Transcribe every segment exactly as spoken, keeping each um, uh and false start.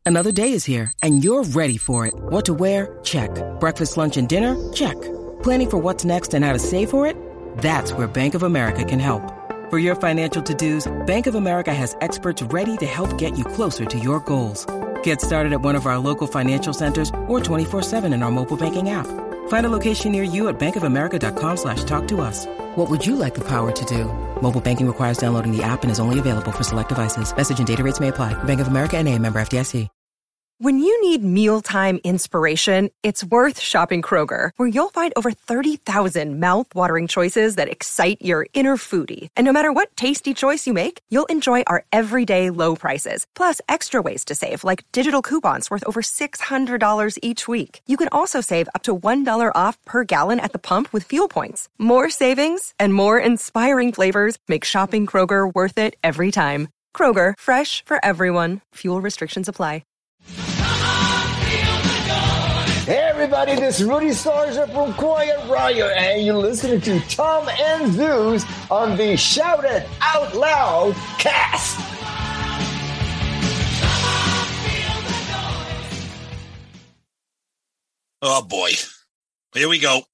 Another day is here, and you're ready for it. What to wear? Check. Breakfast, lunch, and dinner? Check. Planning for what's next and how to save for it? That's where Bank of America can help. For your financial to-dos, Bank of America has experts ready to help get you closer to your goals. Get started at one of our local financial centers or twenty-four seven in our mobile banking app. Find a location near you at bankofamerica.com slash talk to us. What would you like the power to do? Mobile banking requires downloading the app and is only available for select devices. Message and data rates may apply. Bank of America N A, member F D I C. When you need mealtime inspiration, it's worth shopping Kroger, where you'll find over thirty thousand mouth-watering choices that excite your inner foodie. And no matter what tasty choice you make, you'll enjoy our everyday low prices, plus extra ways to save, like digital coupons worth over six hundred dollars each week. You can also save up to one dollar off per gallon at the pump with fuel points. More savings and more inspiring flavors make shopping Kroger worth it every time. Kroger, fresh for everyone. Fuel restrictions apply. Hey everybody, this is Rudy Sarza from Quiet Riot, and you're listening to Tom and Zeus on the Shout It Out Loud cast. Oh boy, here we go.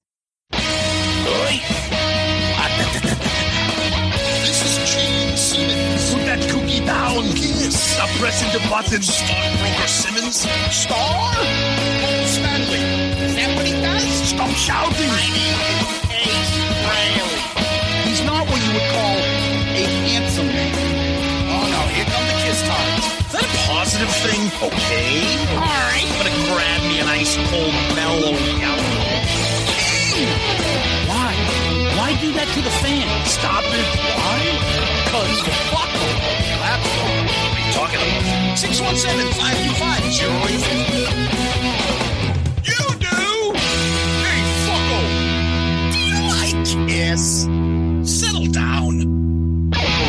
This is Gene Simmons. Put that cookie down. Kiss. Stop pressing the buttons. Stockbroker Simmons. Star? Paul Stanley. Is that what he does? Stop shouting. My name is Ace Frehley. He's not what you would call a handsome man. Oh no, here come the kiss times. Is that a positive thing? Okay. All right. I'm gonna grab me an ice cold mellow yellow. King! Why? Why do that to the fan? Stop it. Why? Because you fuck them. That's what are you talking about? six one seven, five two five, zero eight three. You do? Hey, fucko. Do you like Kiss? Settle down.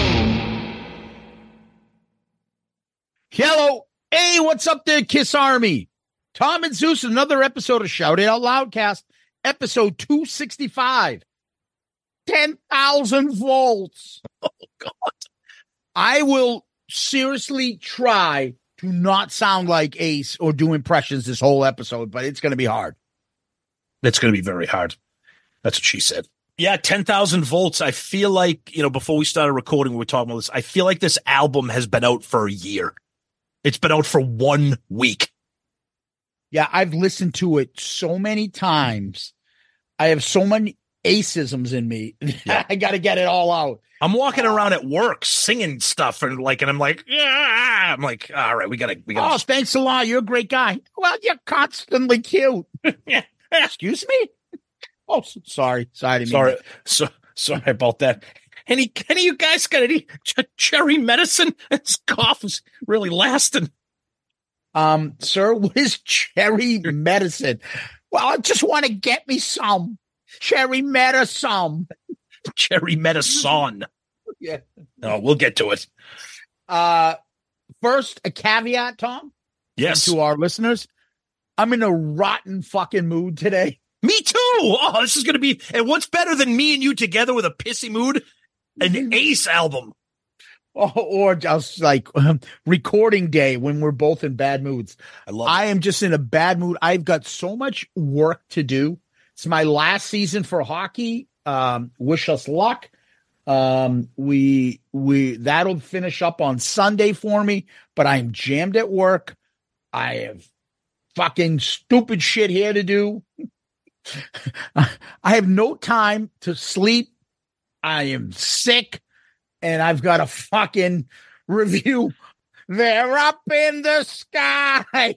Hello. Hey, what's up there, Kiss Army? Tom and Zeus, another episode of Shout It Out Loudcast, episode two sixty-five. ten thousand volts. Oh, God. I will seriously try to not sound like Ace or do impressions this whole episode, but it's going to be hard. It's going to be very hard. That's what she said. Yeah, ten thousand volts. I feel like, you know, before we started recording, we were talking about this. I feel like this album has been out for a year. It's been out for one week. Yeah, I've listened to it so many times. I have so many Acisms in me. Yeah. I got to get it all out. I'm walking around at work singing stuff and like, and I'm like, yeah, I'm like, all right, we gotta, we gotta. Oh, thanks a lot. You're a great guy. Well, you're constantly cute. Excuse me. Oh, sorry. Sorry. To sorry. So, sorry about that. Any, any of you guys got any ch- cherry medicine? This cough is really lasting. Um, sir, what is cherry medicine? Well, I just want to get me some cherry medicine. Cherry medicine. Yeah. No, we'll get to it. Uh, first, a caveat, Tom. Yes. To our listeners, I'm in a rotten fucking mood today. Me too. Oh, this is going to be, and what's better than me and you together with a pissy mood? An Ace album. Oh, or just like um, recording day when we're both in bad moods. I love I it. am just in a bad mood. I've got so much work to do. It's my last season for hockey. Um, wish us luck. Um, we, we, that'll finish up on Sunday for me, but I'm jammed at work. I have fucking stupid shit here to do. I have no time to sleep. I am sick and I've got to fucking review. They're up in the sky.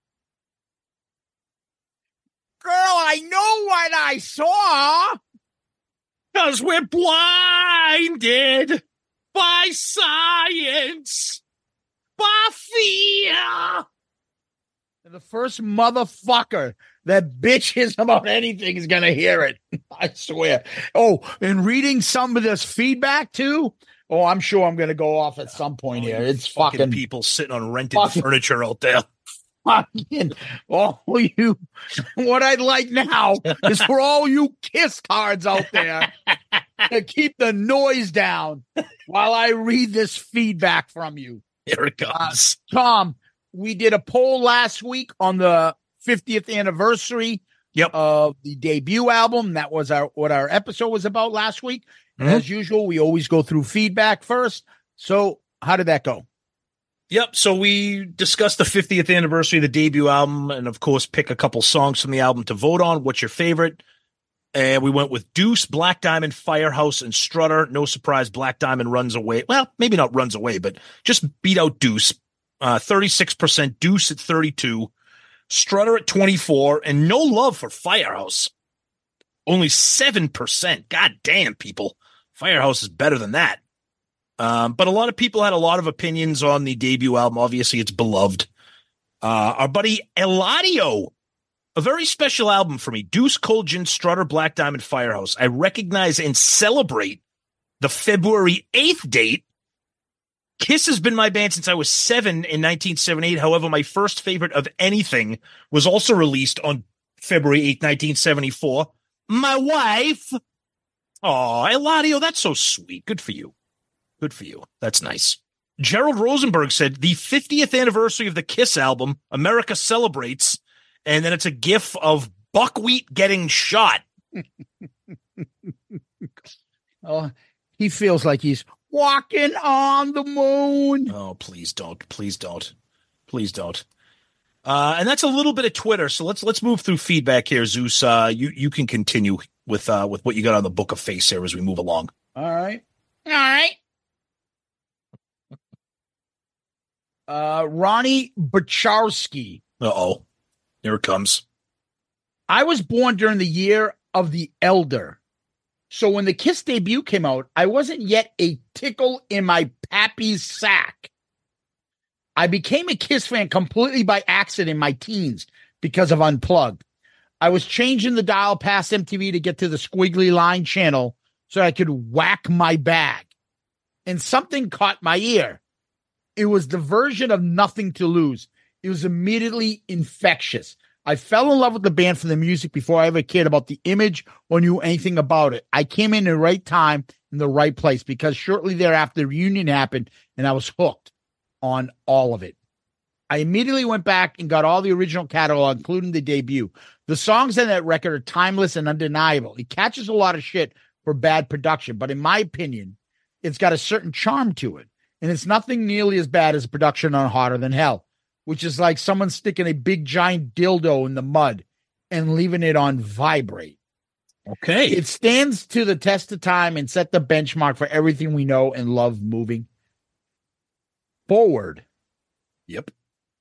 Girl, I know what I saw. Because we're blinded by science, by fear. And the first motherfucker that bitches about anything is going to hear it. I swear. Oh, and reading some of this feedback too. Oh, I'm sure I'm going to go off at some point oh, here. It's fucking, fucking people sitting on rented fucking, furniture out there. Fucking all you. What I'd like now is for all you kiss cards out there to keep the noise down while I read this feedback from you. Here it comes. Uh, Tom, we did a poll last week on the fiftieth anniversary Yep. of the debut album. That was our what our episode was about last week. And Mhm. as usual, we always go through feedback first. So how did that go? Yep. So we discussed the fiftieth anniversary of the debut album, and of course, pick a couple songs from the album to vote on. What's your favorite? And we went with Deuce, Black Diamond, Firehouse, and Strutter. No surprise, Black Diamond runs away. Well, maybe not runs away, but just beat out Deuce. Uh, thirty-six percent, Deuce at thirty-two, Strutter at twenty-four, and no love for Firehouse. Only seven percent. God damn, people. Firehouse is better than that. Um, but a lot of people had a lot of opinions on the debut album. Obviously, it's beloved. Uh, our buddy Eladio, a very special album for me. Deuce, Cold Gin, Strutter, Black Diamond, Firehouse. I recognize and celebrate the February eighth date. Kiss has been my band since I was seven in nineteen seventy-eight. However, my first favorite of anything was also released on February eighth, nineteen seventy-four. My wife. Oh, Eladio, that's so sweet. Good for you. Good for you. That's nice. Gerald Rosenberg said the fiftieth anniversary of the Kiss album, America Celebrates, and then it's a gif of Buckwheat getting shot. Oh, he feels like he's walking on the moon. Oh, please don't. Please don't. Please don't. Uh, and that's a little bit of Twitter. So let's let's move through feedback here, Zeus. Uh, you you can continue with uh, with what you got on the Book of Face here as we move along. All right. All right. Uh, Ronnie Bacharski. Uh-oh. Here it comes. I was born during the year of the Elder. So when the Kiss debut came out, I wasn't yet a tickle in my pappy's sack. I became a Kiss fan completely by accident in my teens because of Unplugged. I was changing the dial past M T V to get to the squiggly line channel so I could whack my bag. And something caught my ear. It was the version of Nothing to Lose. It was immediately infectious. I fell in love with the band for the music before I ever cared about the image or knew anything about it. I came in the right time in the right place because shortly thereafter the reunion happened and I was hooked on all of it. I immediately went back and got all the original catalog, including the debut. The songs on that record are timeless and undeniable. It catches a lot of shit for bad production, but in my opinion, it's got a certain charm to it. And it's nothing nearly as bad as production on Hotter Than Hell, which is like someone sticking a big giant dildo in the mud and leaving it on vibrate. Okay. It stands to the test of time and set the benchmark for everything we know and love moving forward. Yep.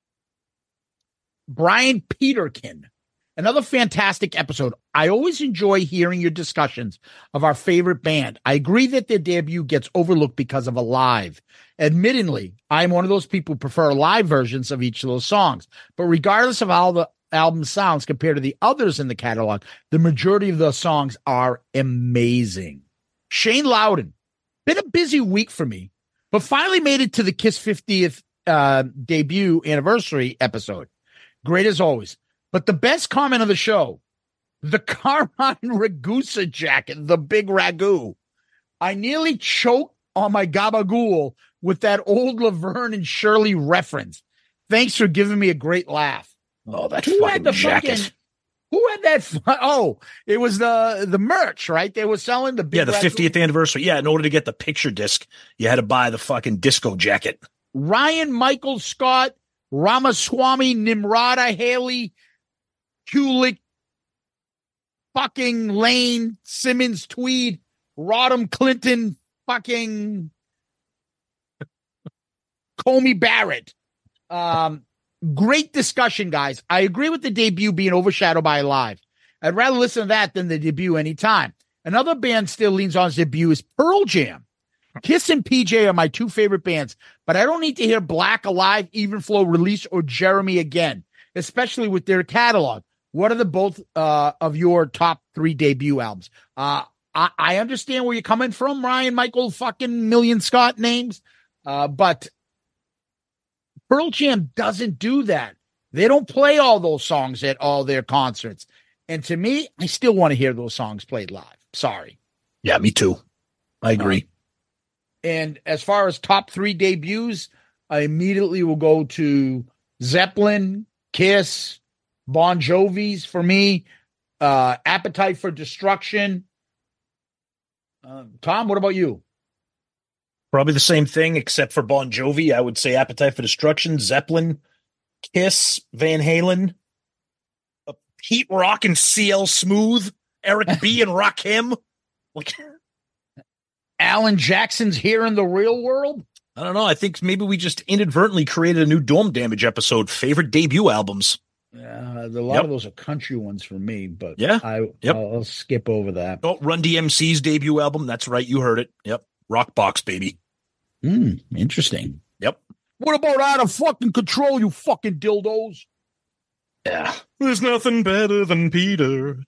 Brian Peterkin. Another fantastic episode. I always enjoy hearing your discussions of our favorite band. I agree that their debut gets overlooked because of Alive. Admittedly, I'm one of those people who prefer live versions of each of those songs. But regardless of how the album sounds compared to the others in the catalog, the majority of the songs are amazing. Shane Loudon. Been a busy week for me, but finally made it to the Kiss fiftieth uh, debut anniversary episode. Great as always. But the best comment of the show, the Carmine Ragusa jacket, the big ragu. I nearly choked on my gabagool with that old Laverne and Shirley reference. Thanks for giving me a great laugh. Oh, that Who fucking had the jacket. fucking, who had that? fu- Oh, it was the the merch, right? They were selling the big Yeah, the ragu. fiftieth anniversary. Yeah, in order to get the picture disc, you had to buy the fucking disco jacket. Ryan Michael Scott, Ramaswamy Nimrata Haley, Kulik, fucking Lane, Simmons Tweed, Rodham Clinton, fucking Comey Barrett. Um, great discussion, guys. I agree with the debut being overshadowed by Live. I'd rather listen to that than the debut anytime. Another band still leans on its debut is Pearl Jam. Kiss and P J are my two favorite bands, but I don't need to hear Black, Alive, Even Flow, Release, or Jeremy again, especially with their catalog. What are the both uh, of your top three debut albums? Uh, I, I understand where you're coming from, Ryan Michael fucking Million Scott names, uh, but Pearl Jam doesn't do that. They don't play all those songs at all their concerts. And to me, I still want to hear those songs played live. Sorry. Yeah, me too. I agree. And as far as top three debuts, I immediately will go to Zeppelin, Kiss, Bon Jovi's for me, uh, Appetite for Destruction. Uh, Tom, what about you? Probably the same thing, except for Bon Jovi. I would say Appetite for Destruction, Zeppelin, Kiss, Van Halen, uh, Pete Rock and C L Smooth, Eric B. and Rakim. Like, Alan Jackson's Here in the Real World? I don't know. I think maybe we just inadvertently created a new Dorm Damage episode, favorite debut albums. Yeah, a lot Yep. of those are country ones for me, but Yeah. I, Yep. I'll, I'll skip over that. Oh, Run D M C's debut album. That's right. You heard it. Yep. Rock Box, baby. Hmm, interesting. Yep. What about Out of Fucking Control, you fucking dildos? Yeah. There's nothing better than Peter.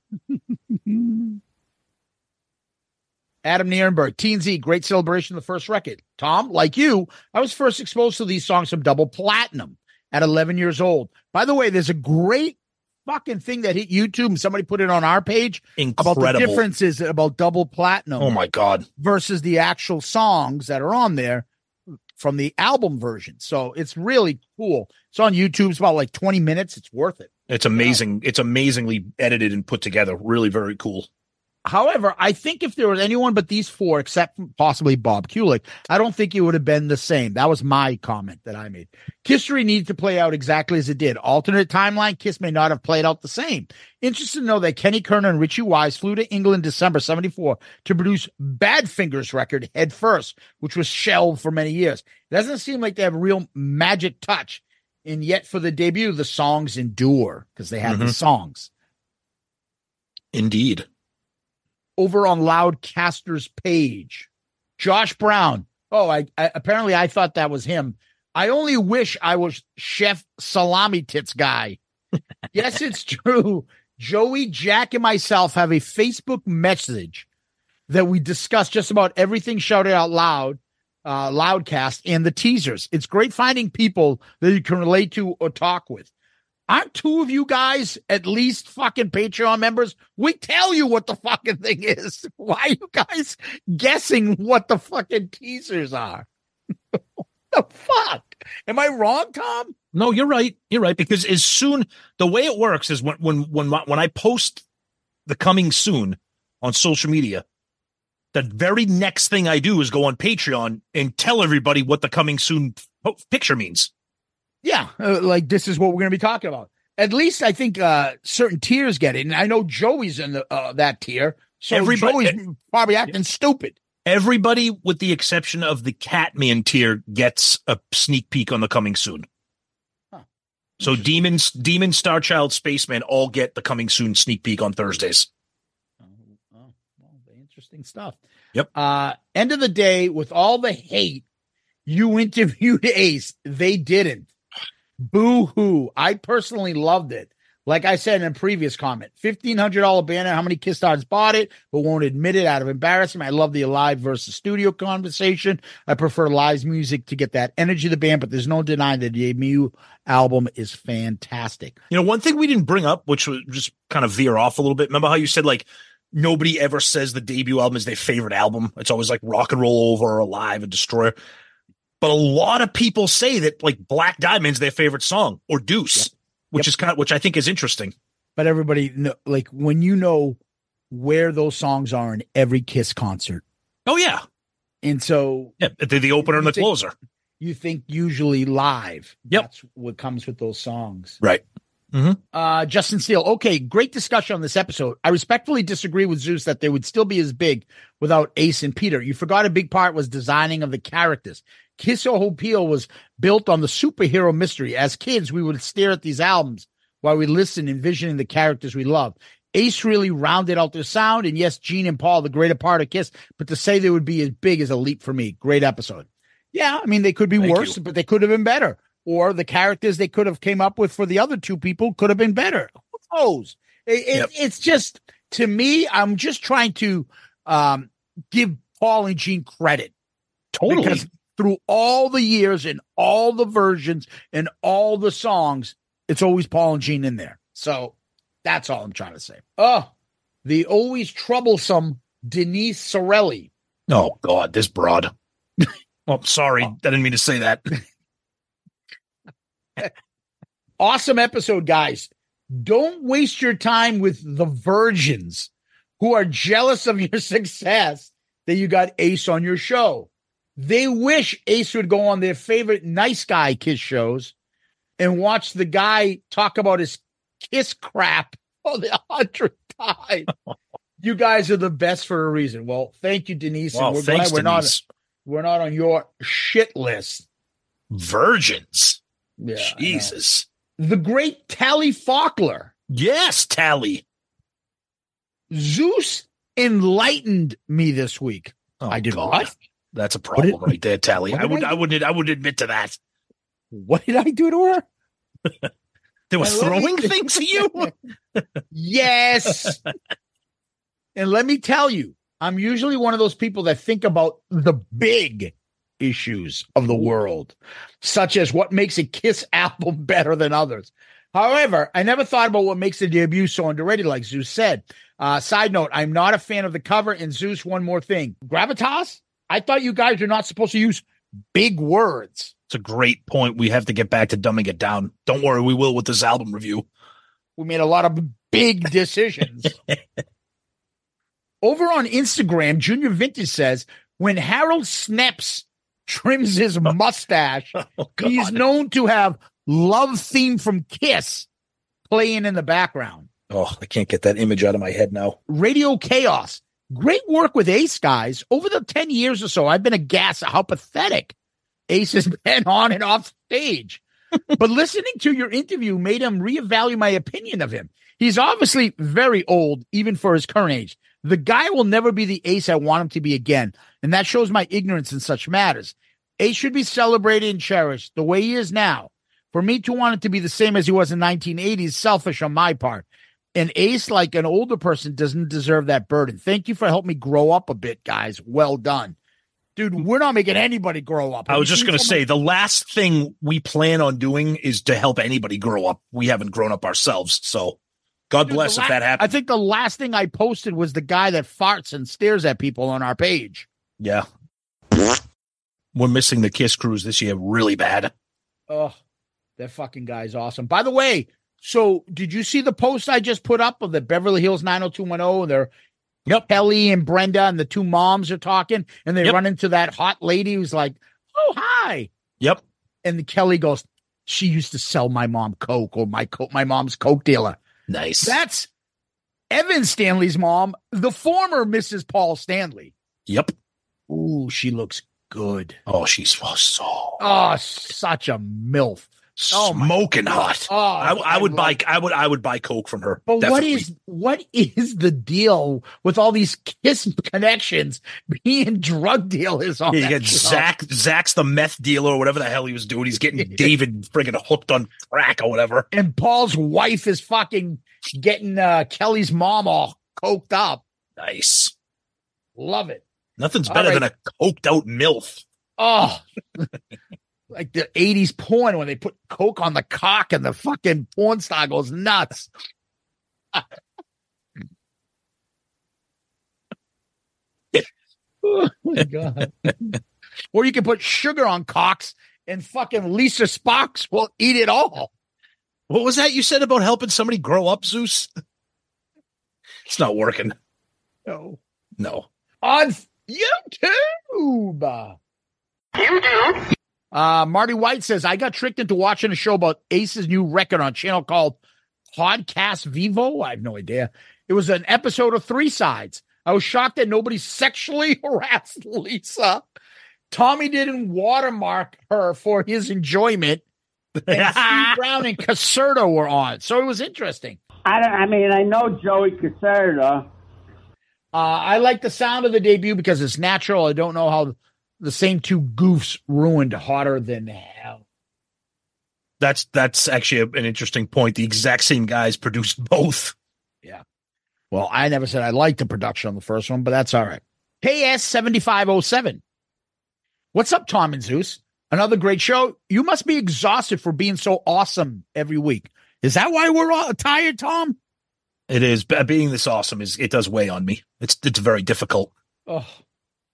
Adam Nierenberg, T and Z, great celebration of the first record. Tom, like you, I was first exposed to these songs from Double Platinum at eleven years old. By the way, there's a great fucking thing that hit YouTube, and somebody put it on our page Incredible. about the differences about Double Platinum Oh, my God. versus the actual songs that are on there from the album version. So it's really cool. It's on YouTube. It's about like twenty minutes. It's worth it. It's amazing. It's amazingly edited and put together. Really very cool. However, I think if there was anyone but these four, except possibly Bob Kulick, I don't think it would have been the same. That was my comment that I made. Kissery needed to play out exactly as it did. Alternate timeline, Kiss may not have played out the same. Interested to know that Kenny Kerner and Richie Wise flew to England December seventy-four to produce Badfinger's record Head First, which was shelved for many years. It doesn't seem like they have a real magic touch. And yet for the debut, the songs endure because they have Mhm. the songs. Indeed. Over on Loudcaster's page, Josh Brown. Oh, I, I apparently I thought that was him. I only wish I was Chef Salami Tits guy. Yes, it's true. Joey, Jack, and myself have a Facebook message that we discuss just about everything shouted out loud, uh, Loudcast, and the teasers. It's great finding people that you can relate to or talk with. Aren't two of you guys at least fucking Patreon members? We tell you what the fucking thing is. Why are you guys guessing what the fucking teasers are? The fuck? Am I wrong, Tom? No, you're right. You're right. Because as soon the way it works is when when when my, when I post the coming soon on social media, the very next thing I do is go on Patreon and tell everybody what the coming soon po- picture means. Yeah, uh, like this is what we're going to be talking about. At least I think uh, certain tiers get it, and I know Joey's in the, uh, that tier, so Everybody- Joey's probably acting stupid. Everybody, with the exception of the Catman tier, gets a sneak peek on the coming soon. Huh. So Demons, Demon, Starchild, Spaceman all get the coming soon sneak peek on Thursdays. Oh, oh, well, interesting stuff. Yep. Uh, end of the day, with all the hate, you interviewed Ace. They didn't. Boo hoo. I personally loved it. Like I said in a previous comment, fifteen hundred dollars banner. How many Kiss stars bought it but won't admit it out of embarrassment? I love the live versus studio conversation. I prefer live music to get that energy of the band, but there's no denying the debut album is fantastic. You know, one thing we didn't bring up, which was just kind of veer off a little bit. Remember how you said, like, nobody ever says the debut album is their favorite album? It's always like Rock and Roll Over or Alive and Destroyer. But a lot of people say that, like, Black Diamond's their favorite song, or Deuce, Yep. which Yep. is kind of, which I think is interesting. But everybody, know, like when you know where those songs are in every Kiss concert. Oh, yeah. And so Yeah. The, the opener and the You think- closer. you think usually live. Yep. That's what comes with those songs. Right. Uh, Justin Steele. Okay, great discussion on this episode. I respectfully disagree with Zeus that they would still be as big without Ace and Peter. You forgot a big part was designing of the characters. Kiss or Appeal was built on the superhero mystery. As kids, we would stare at these albums while we listened, envisioning the characters we love. Ace really rounded out their sound, and yes, Gene and Paul, the greater part of Kiss, but to say they would be as big is a leap for me. Great episode. Yeah, I mean, they could be Thank worse, you. but they could have been better. Or the characters they could have came up with for the other two people could have been better. Who knows? It, it, Yep. It's just, to me, I'm just trying to um, give Paul and Gene credit. Totally. Because through all the years and all the versions and all the songs, it's always Paul and Gene in there. So that's all I'm trying to say. Oh, the always troublesome Denise Sorelli. Oh, God, this broad. Oh, sorry. I didn't mean to say that. Awesome episode, guys. Don't waste your time with the virgins who are jealous of your success that you got Ace on your show. They wish Ace would go on their favorite nice guy Kiss shows and watch the guy talk about his Kiss crap for the hundredth time. You guys are the best for a reason. Well, thank you, Denise. Well, and we're thanks, glad we're Denise. not we're not on your shit list. Virgins. Yeah, Jesus. the great Tally Faulkner. Yes, Tally. Zeus enlightened me this week. Oh, I did God. what? That's a problem did- right there, Tally. what I did would I I do? wouldn't I wouldn't admit to that. What did I do to her? They were And let me- throwing things at you. Yes. And let me tell you, I'm usually one of those people that think about the big issues of the world, such as what makes a Kiss album better than others. However, I never thought about what makes the debut so underrated, like Zeus said. Uh, side note, I'm not a fan of the cover. And Zeus, one more thing. Gravitas? I thought you guys are not supposed to use big words. It's a great point. We have to get back to dumbing it down. Don't worry, we will with this album review. We made a lot of big decisions. Over on Instagram, Junior Vintage says, when Harold Sneps trims his mustache, Oh, God. he is known to have Love Theme from Kiss playing in the background. Oh, I can't get that image out of my head now. Radio Chaos. Great work with Ace, guys. Over the ten years or so, I've been aghast at how pathetic Ace has been on and off stage. But listening to your interview made him reevaluate my opinion of him. He's obviously very old, even for his current age. The guy will never be the Ace I want him to be again, and that shows my ignorance in such matters. Ace should be celebrated and cherished the way he is now. For me to want it to be the same as he was in nineteen eighty is selfish on my part. And Ace, like an older person, doesn't deserve that burden. Thank you for helping me grow up a bit, guys. Well done. Dude, we're not making anybody grow up. I Have was you just seen going to some say of- the last thing we plan on doing is to help anybody grow up. We haven't grown up ourselves. So God Dude, bless the if la- that happens. I think the last thing I posted was the guy that farts and stares at people on our page. Yeah. We're missing the Kiss cruise this year really bad. Oh, that fucking guy's awesome. By the way, so did you see the post I just put up of the Beverly Hills nine oh two one oh? They're Yep. Kelly and Brenda and the two moms are talking, and they Yep. run into that hot lady who's like, "Oh, hi." Yep. And Kelly goes, "She used to sell my mom Coke, or my co- my mom's Coke dealer." Nice. That's Evan Stanley's mom, the former Missus Paul Stanley. Yep. Ooh, she looks good. Oh, she's so, so Oh, such a MILF. Oh, my smoking God. hot. Oh, I, I would buy. love- I would. I would buy Coke from her. But what Definitely. is what is the deal with all these Kiss connections being drug dealers on Yeah, you that get show? Zach. Zach's the meth dealer or whatever the hell he was doing. He's getting David friggin' hooked on crack or whatever. And Paul's wife is fucking getting uh, Kelly's mom all coked up. Nice. Love it. Nothing's All better right. than a coked out MILF. Oh, like the eighties porn when they put coke on the cock and the fucking porn star goes nuts. Oh my God. Or you can put sugar on cocks and fucking Lisa Sparks will eat it all. What was that you said about helping somebody grow up, Zeus? It's not working. No. No. On YouTube. You do. Uh, Marty White says, I got tricked into watching a show about Ace's new record on a channel called Podcast Vivo. I have no idea. It was an episode of Three Sides. I was shocked that nobody sexually harassed Lisa. Tommy didn't watermark her for his enjoyment. And Steve Brown and Caserta were on. So it was interesting. I don't. I mean, I know Joey Caserta. Uh, I like the sound of the debut because it's natural. I don't know how the same two goofs ruined Hotter Than Hell. That's that's actually a, an interesting point. The exact same guys produced both. Yeah. Well, I never said I liked the production on the first one, but that's all right. K S seventy-five oh seven. What's up, Tom and Zeus? Another great show. You must be exhausted for being so awesome every week. Is that why we're all tired, Tom? It is. Being this awesome is it does weigh on me. It's it's very difficult. Oh.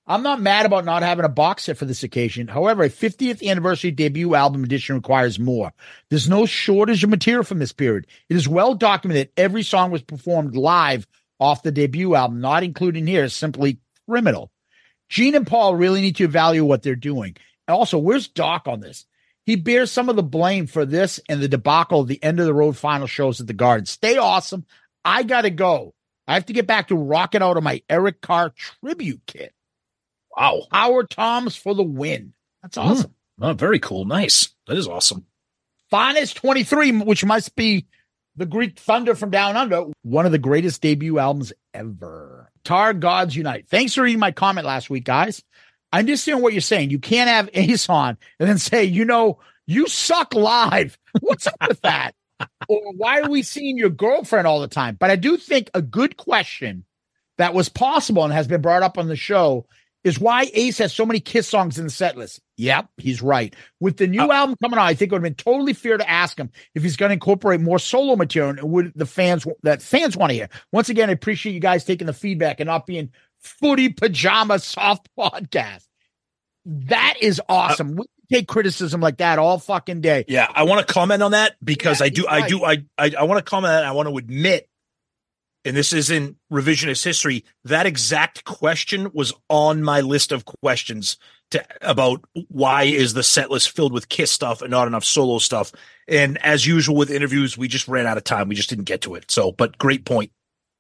I'm not mad about not having a box set for this occasion. However, a fiftieth anniversary debut album edition requires more. There's no shortage of material from this period. It is well documented every song was performed live off the debut album. Not included here is simply criminal. Gene and Paul really need to evaluate what they're doing. And also, where's Doc on this? He bears some of the blame for this and the debacle of the end of the road final shows at the Garden. Stay awesome. I got to go. I have to get back to rocking out of my Eric Carr tribute kit. Wow. Howard Toms for the win. That's awesome. Mm. Oh, very cool. Nice. That is awesome. Finest twenty-three, which must be the Greek Thunder from Down Under, one of the greatest debut albums ever. Tar Gods Unite. Thanks for reading my comment last week, guys. I understand what you're saying. You can't have Ace on and then say, you know, you suck live. What's up with that? Or why are we seeing your girlfriend all the time? But I do think a good question that was possible and has been brought up on the show is why Ace has so many Kiss songs in the set list. Yep, he's right. With the new uh, album coming out, I think it would have been totally fair to ask him if he's going to incorporate more solo material and would the fans that fans want to hear. Once again, I appreciate you guys taking the feedback and not being footy pajama soft podcast. That is awesome. Uh, we take criticism like that all fucking day. Yeah, I want to comment on that because yeah, I do, I right. do, I, I, I want to comment on that. I want to admit, and this isn't revisionist history, that exact question was on my list of questions to about why is the set list filled with Kiss stuff and not enough solo stuff. And as usual with interviews, we just ran out of time. We just didn't get to it. So, but great point.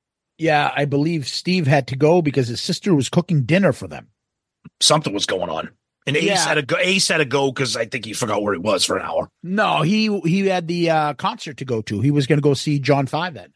Yeah, I believe Steve had to go because his sister was cooking dinner for them. Something was going on. And Ace yeah. had to go. Ace had to go because I think he forgot where he was for an hour. No, he he had the uh, concert to go to. He was going to go see John Five that night.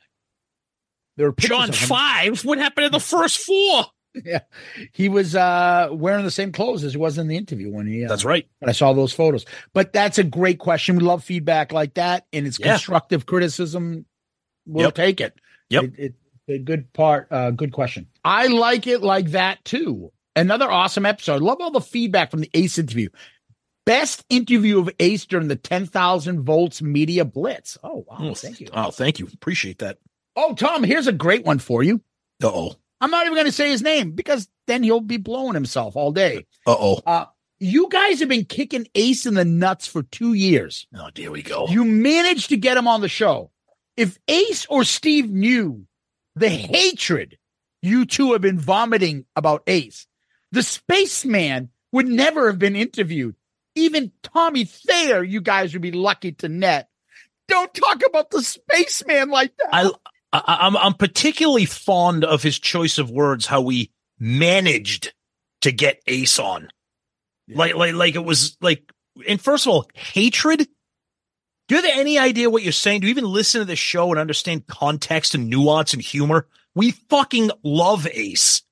There were John Five? What happened to the first four? Yeah, he was uh, wearing the same clothes as he was in the interview when he. Uh, that's right. When I saw those photos. But that's a great question. We love feedback like that, and it's yeah. constructive criticism. We'll yep. take it. Yep, it, it, a good part. Uh, good question. I like it like that too. Another awesome episode. Love all the feedback from the Ace interview. Best interview of Ace during the ten thousand volts media blitz. Oh, wow. Oh, thank you. Oh, thank you. Appreciate that. Oh, Tom, here's a great one for you. Uh-oh. I'm not even going to say his name because then he'll be blowing himself all day. Uh-oh. Uh, you guys have been kicking Ace in the nuts for two years. Oh, there we go. You managed to get him on the show. If Ace or Steve knew the hatred you two have been vomiting about Ace, the spaceman would never have been interviewed. Even Tommy Thayer, you guys would be lucky to net. Don't talk about the spaceman like that. I, I, I'm, I'm particularly fond of his choice of words, how we managed to get Ace on. Yeah. Like, like, like it was like, and first of all, hatred. Do you have any idea what you're saying? Do you even listen to the show and understand context and nuance and humor? We fucking love Ace.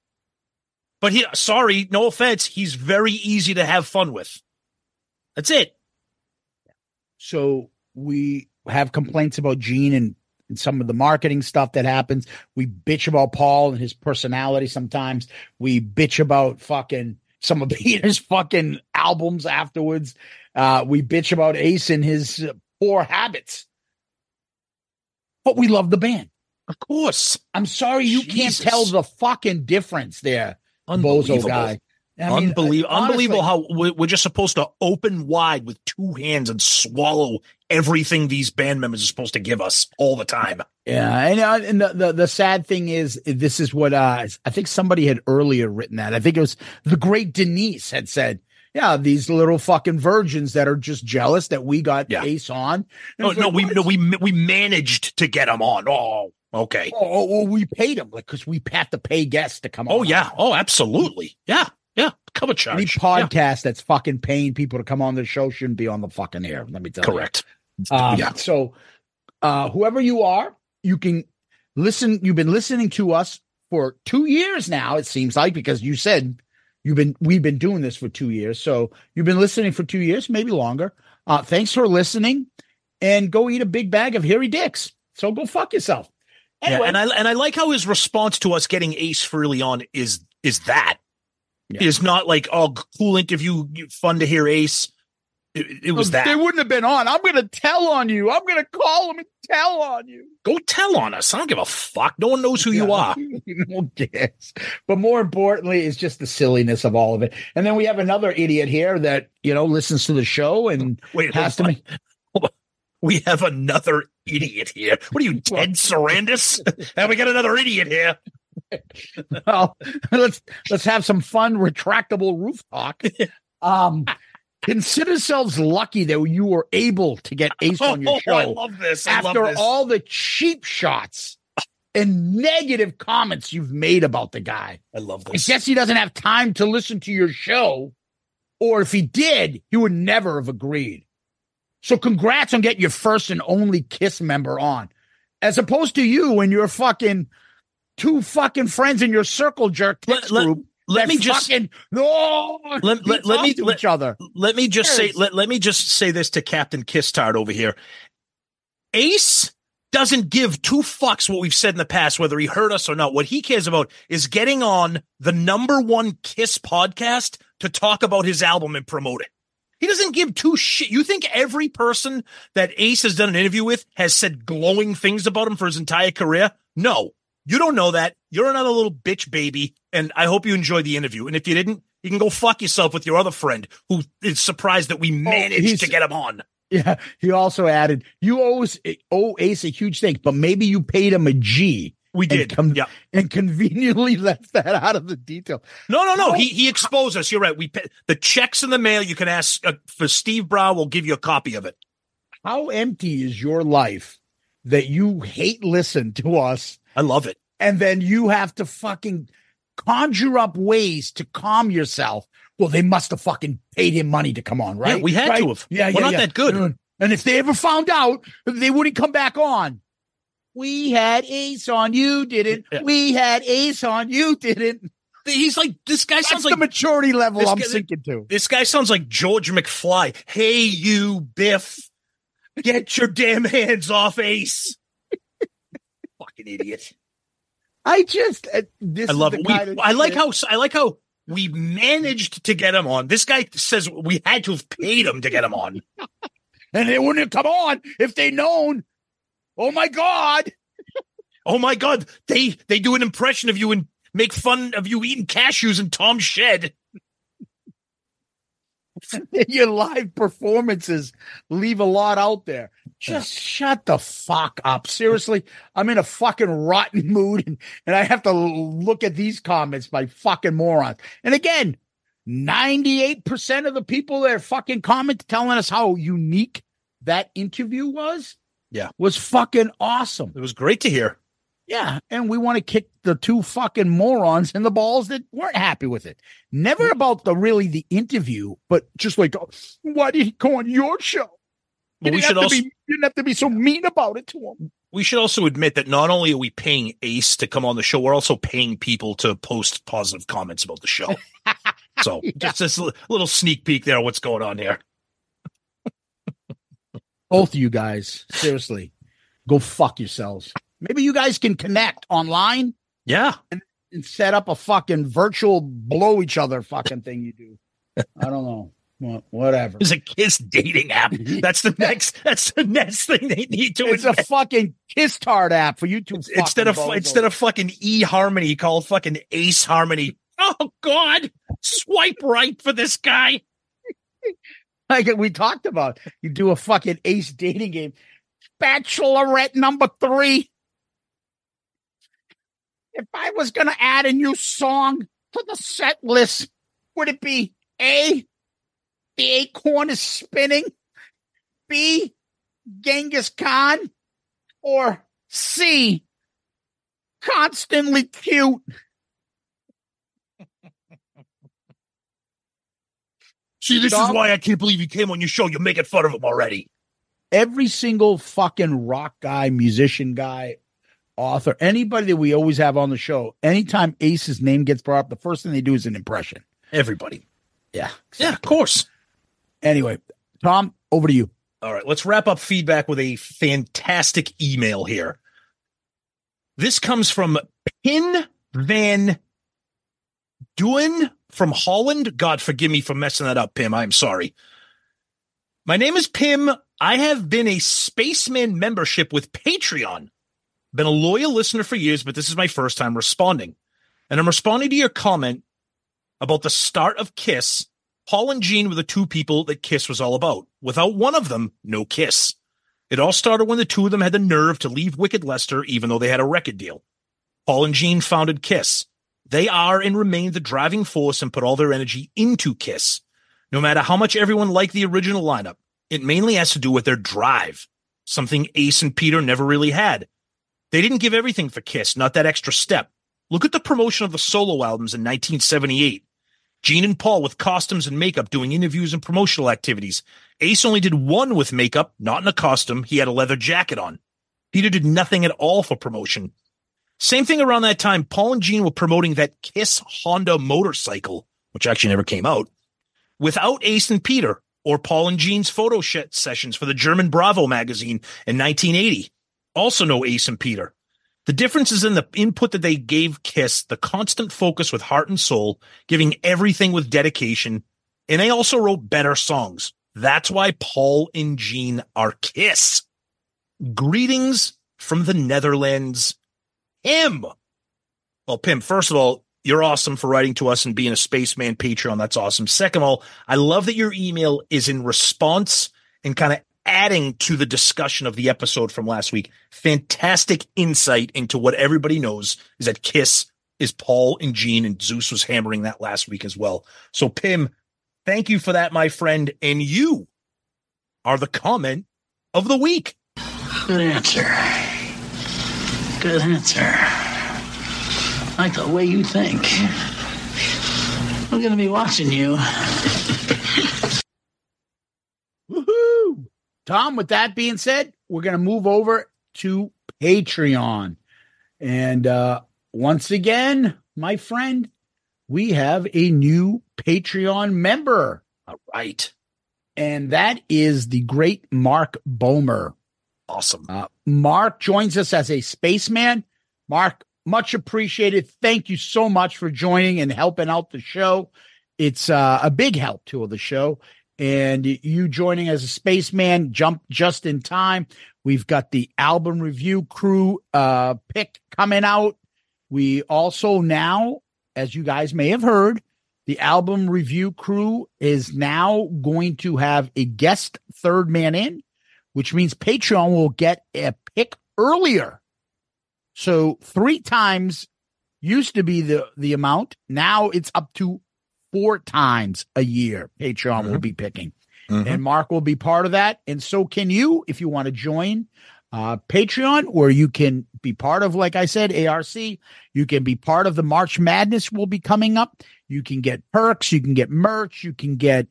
But he, sorry, no offense, he's very easy to have fun with. That's it. So we have complaints about Gene and, and some of the marketing stuff that happens. We bitch about Paul and his personality sometimes. We bitch about fucking some of Peter's fucking albums afterwards. Uh, we bitch about Ace and his uh, poor habits. But we love the band. Of course. I'm sorry you Jesus. can't tell the fucking difference there. Bozo guy. I mean, Unbelievable. uh, Unbelievable how we're just supposed to open wide with two hands and swallow everything these band members are supposed to give us all the time. Yeah. And, uh, and the, the, the sad thing is, this is what uh, I think somebody had earlier written that. I think it was the great Denise had said, yeah, these little fucking virgins that are just jealous that we got yeah. Ace on. No, no, like, we, no, we, we managed to get him on. Oh, okay. Oh, oh, oh we paid him like, cause we have to pay guests to come on. Oh yeah. Oh, absolutely. Yeah. Yeah. Cover charge. Any podcast yeah. that's fucking paying people to come on the show shouldn't be on the fucking air. Let me tell Correct. you. Correct. Um, yeah. So, uh, whoever you are, you can listen. You've been listening to us for two years now. It seems like, because you said you've been, we've been doing this for two years. So you've been listening for two years, maybe longer. Uh, thanks for listening, and go eat a big bag of hairy dicks. So go fuck yourself. Anyway. Yeah, and I and I like how his response to us getting Ace Frehley on is is that yeah. is not like, oh, cool interview, fun to hear Ace. It, it was They that. wouldn't have been on. I'm going to tell on you. I'm going to call them and tell on you. Go tell on us. I don't give a fuck. No one knows who you are. No one cares. But more importantly, it's just the silliness of all of it. And then we have another idiot here that, you know, listens to the show and Wait, has to hold on. make. Hold on. We have another idiot here. What are you, Ted Sarandis? And we got another idiot here. Well, let's let's have some fun retractable roof talk. Um, consider yourselves lucky that you were able to get Ace on your Oh, show I love this. I after love this. all the cheap shots and negative comments you've made about the guy. I love I this. guess he doesn't have time to listen to your show, or if he did, he would never have agreed. So congrats on getting your first and only KISS member on, as opposed to you and your fucking two fucking friends in your circle jerk text Let- let- group. let that me just- fucking, no, Let- let- let me- to let- each other. Let me just say Yes. let, let me just say this to Captain Kisstard over here. Ace doesn't give two fucks what we've said in the past, whether he heard us or not. What he cares about is getting on the number one KISS podcast to talk about his album and promote it. He doesn't give two shit. You think every person that Ace has done an interview with has said glowing things about him for his entire career? No, you don't know that. You're another little bitch baby, and I hope you enjoyed the interview. And if you didn't, you can go fuck yourself with your other friend who is surprised that we managed he's- to get him on. Yeah, he also added, you owe, owe Ace a huge thing, but maybe you paid him a G. We and did. com- Yeah. and conveniently left that out of the detail. No, no, no. No. He he exposed us. You're right. We pay, the checks in the mail. You can ask uh, for Steve Brown. We'll give you a copy of it. How empty is your life that you hate listen to us, I love it. and then you have to fucking conjure up ways to calm yourself? Well, they must have fucking paid him money to come on, right? Yeah, we had Right? to have. Yeah, We're yeah, not yeah. that good. And if they ever found out, they wouldn't come back on. We had Ace on, you didn't. Yeah. We had Ace on, you didn't. He's like this guy That's sounds the like maturity level this I'm guy- sinking to. this guy sounds like George McFly. Hey, you Biff, get your damn hands off Ace. Fucking idiot. I just, uh, this I is love the it. We, kind of I like shit- how I like how we managed to get him on. This guy says we had to have paid him to get him on. and they wouldn't have come on if they'd known. Oh my God. Oh my God, they they do an impression of you and make fun of you eating cashews in Tom's shed. Your live performances leave a lot out there. Just shut the fuck up. Seriously, I'm in a fucking rotten mood and, and I have to look at these comments by fucking morons. And again, ninety-eight percent of the people that are fucking comment telling us how unique that interview was. Yeah. Was fucking awesome. It was great to hear. Yeah, and we want to kick the two fucking morons in the balls that weren't happy with it. Never about the really the interview, but just like, oh, why did he go on your show? But You we didn't should have to also be, you didn't have to be so mean about it to him. we should also admit that not only are we paying Ace to come on the show, we're also paying people to post positive comments about the show. So just this li- little sneak peek there of what's going on here. Both of you guys, seriously, go fuck yourselves. Maybe you guys can connect online Yeah. and set up a fucking virtual blow each other fucking thing you do. I don't know. Well, whatever. There's a Kiss dating app. That's the next that's the next thing they need to It's a invent. fucking kiss tard app for you two. instead of instead of fucking E Harmony, called fucking Ace Harmony. Oh God. Swipe right for this guy. like we talked about, you do a fucking Ace dating game. Bachelorette number three. If I was going to add a new song to the set list, would it be A, the acorn is spinning, B, Genghis Khan, or C, constantly cute? See, this Dog. is why I can't believe you came on your show. You're making fun of him already. Every single fucking rock guy, musician guy, author, anybody that we always have on the show, anytime Ace's name gets brought up, the first thing they do is an impression. Everybody. Yeah. Yeah, of course. Anyway, Tom, over to you. All right, let's wrap up feedback with a fantastic email here. This comes from Pin Van Duin from Holland. God, forgive me for messing that up, Pim. I'm sorry. My name is Pim. I have been a Spaceman membership with Patreon. Been a loyal listener for years, but this is my first time responding. And I'm responding to your comment about the start of Kiss. Paul and Gene were the two people that Kiss was all about. Without one of them, no Kiss. It all started when the two of them had the nerve to leave Wicked Lester, even though they had a record deal. Paul and Gene founded Kiss. They are and remain the driving force and put all their energy into Kiss. No matter how much everyone liked the original lineup, it mainly has to do with their drive, something Ace and Peter never really had. They didn't give everything for Kiss, not that extra step. Look at the promotion of the solo albums in nineteen seventy-eight. Gene and Paul with costumes and makeup doing interviews and promotional activities. Ace only did one with makeup, not in a costume. He had a leather jacket on. Peter did nothing at all for promotion. Same thing around that time, Paul and Gene were promoting that Kiss Honda motorcycle, which actually never came out, without Ace and Peter, or Paul and Gene's photo sh- sessions for the German Bravo magazine in nineteen eighty. Also no Ace and Peter. The difference is in the input that they gave Kiss, the constant focus with heart and soul, giving everything with dedication, and they also wrote better songs. That's why Paul and Gene are Kiss. Greetings from the Netherlands, Pim. Well, Pim, first of all, you're awesome for writing to us and being a Spaceman Patreon. That's awesome. Second of all, I love that your email is in response and kind of adding to the discussion of the episode from last week. Fantastic insight into what everybody knows is that Kiss is Paul and Gene, and Zeus was hammering that last week as well. So, Pim, thank you for that, my friend. And you are the comment of the week. Good answer. Good answer. I like the way you think. I'm going to be watching you. Woohoo! Tom, with that being said, we're going to move over to Patreon. And uh, once again, my friend, we have a new Patreon member. All right. And that is the great Mark Bomer. Awesome. Uh, Mark joins us as a spaceman. Mark, much appreciated. Thank you so much for joining and helping out the show. It's uh, a big help to the show. And you joining as a spaceman jumped just in time. We've got the album review crew uh, pick coming out. We also now, as you guys may have heard, the album review crew is now going to have a guest third man in, which means Patreon will get a pick earlier. So three times used to be the, the amount. Now it's up to four times a year Patreon mm-hmm. will be picking. Mm-hmm. And Mark will be part of that. And so can you, if you want to join uh, Patreon, where you can be part of, like I said, A R C. You can be part of the March Madness will be coming up. You can get perks. You can get merch. You can get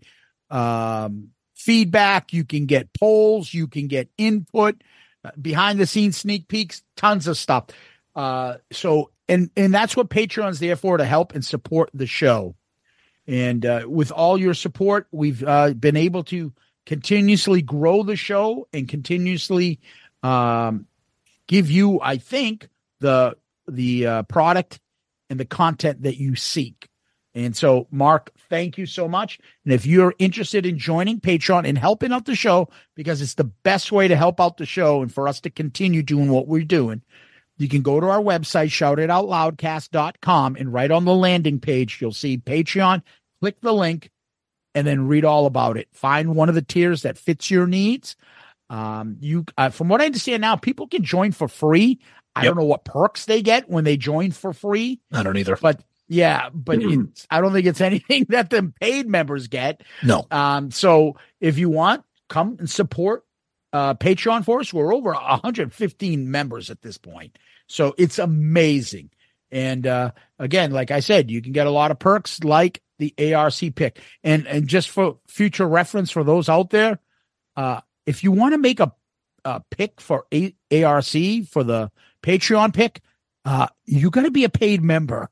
um, feedback. You can get polls. You can get input, uh, behind the scenes sneak peeks, tons of stuff. Uh, so, and, and that's what Patreon's there for, to help and support the show. And uh, with all your support, we've uh, been able to continuously grow the show and continuously um, give you, I think, the the uh, product and the content that you seek. And so, Mark, thank you so much. And if you're interested in joining Patreon and helping out the show, because it's the best way to help out the show and for us to continue doing what we're doing, you can go to our website, shout it out loudcast dot com, and right on the landing page, you'll see Patreon. Click the link and then read all about it. Find one of the tiers that fits your needs. Um, you, uh, from what I understand now, people can join for free. I yep. don't know what perks they get when they join for free. I don't either. But yeah, but it's, I don't think it's anything that the paid members get. No. Um, so if you want, come and support uh, Patreon for us. We're over one hundred fifteen members at this point. So it's amazing. And uh, again, like I said, you can get a lot of perks like the A R C pick. And and just for future reference for those out there, uh, if you want to make a, a pick for a- ARC for the Patreon pick, uh, you got to be a paid member.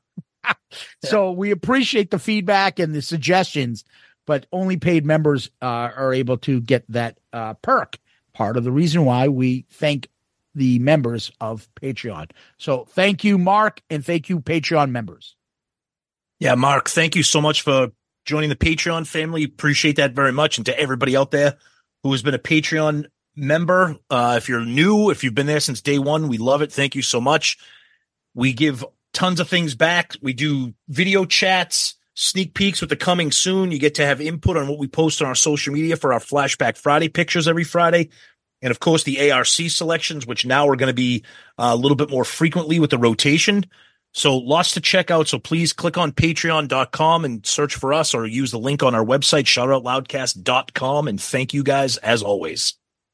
So we appreciate the feedback and the suggestions, but only paid members uh, are able to get that uh, perk. Part of the reason why we thank the members of Patreon. So thank you, Mark, and thank you, Patreon members. Yeah, Mark, thank you so much for joining the Patreon family. Appreciate that very much. And to everybody out there, who has been a Patreon member. Uh, if you're new, if you've been there since day one, we love it. Thank you so much. We give tons of things back. We do video chats, sneak peeks with the coming soon. You get to have input on what we post on our social media for our Flashback Friday pictures every Friday. And of course, the A R C selections, which now are going to be uh, a little bit more frequently with the rotation. So lots to check out. So please click on patreon dot com and search for us, or use the link on our website, shout out loudcast dot com. And thank you guys as always.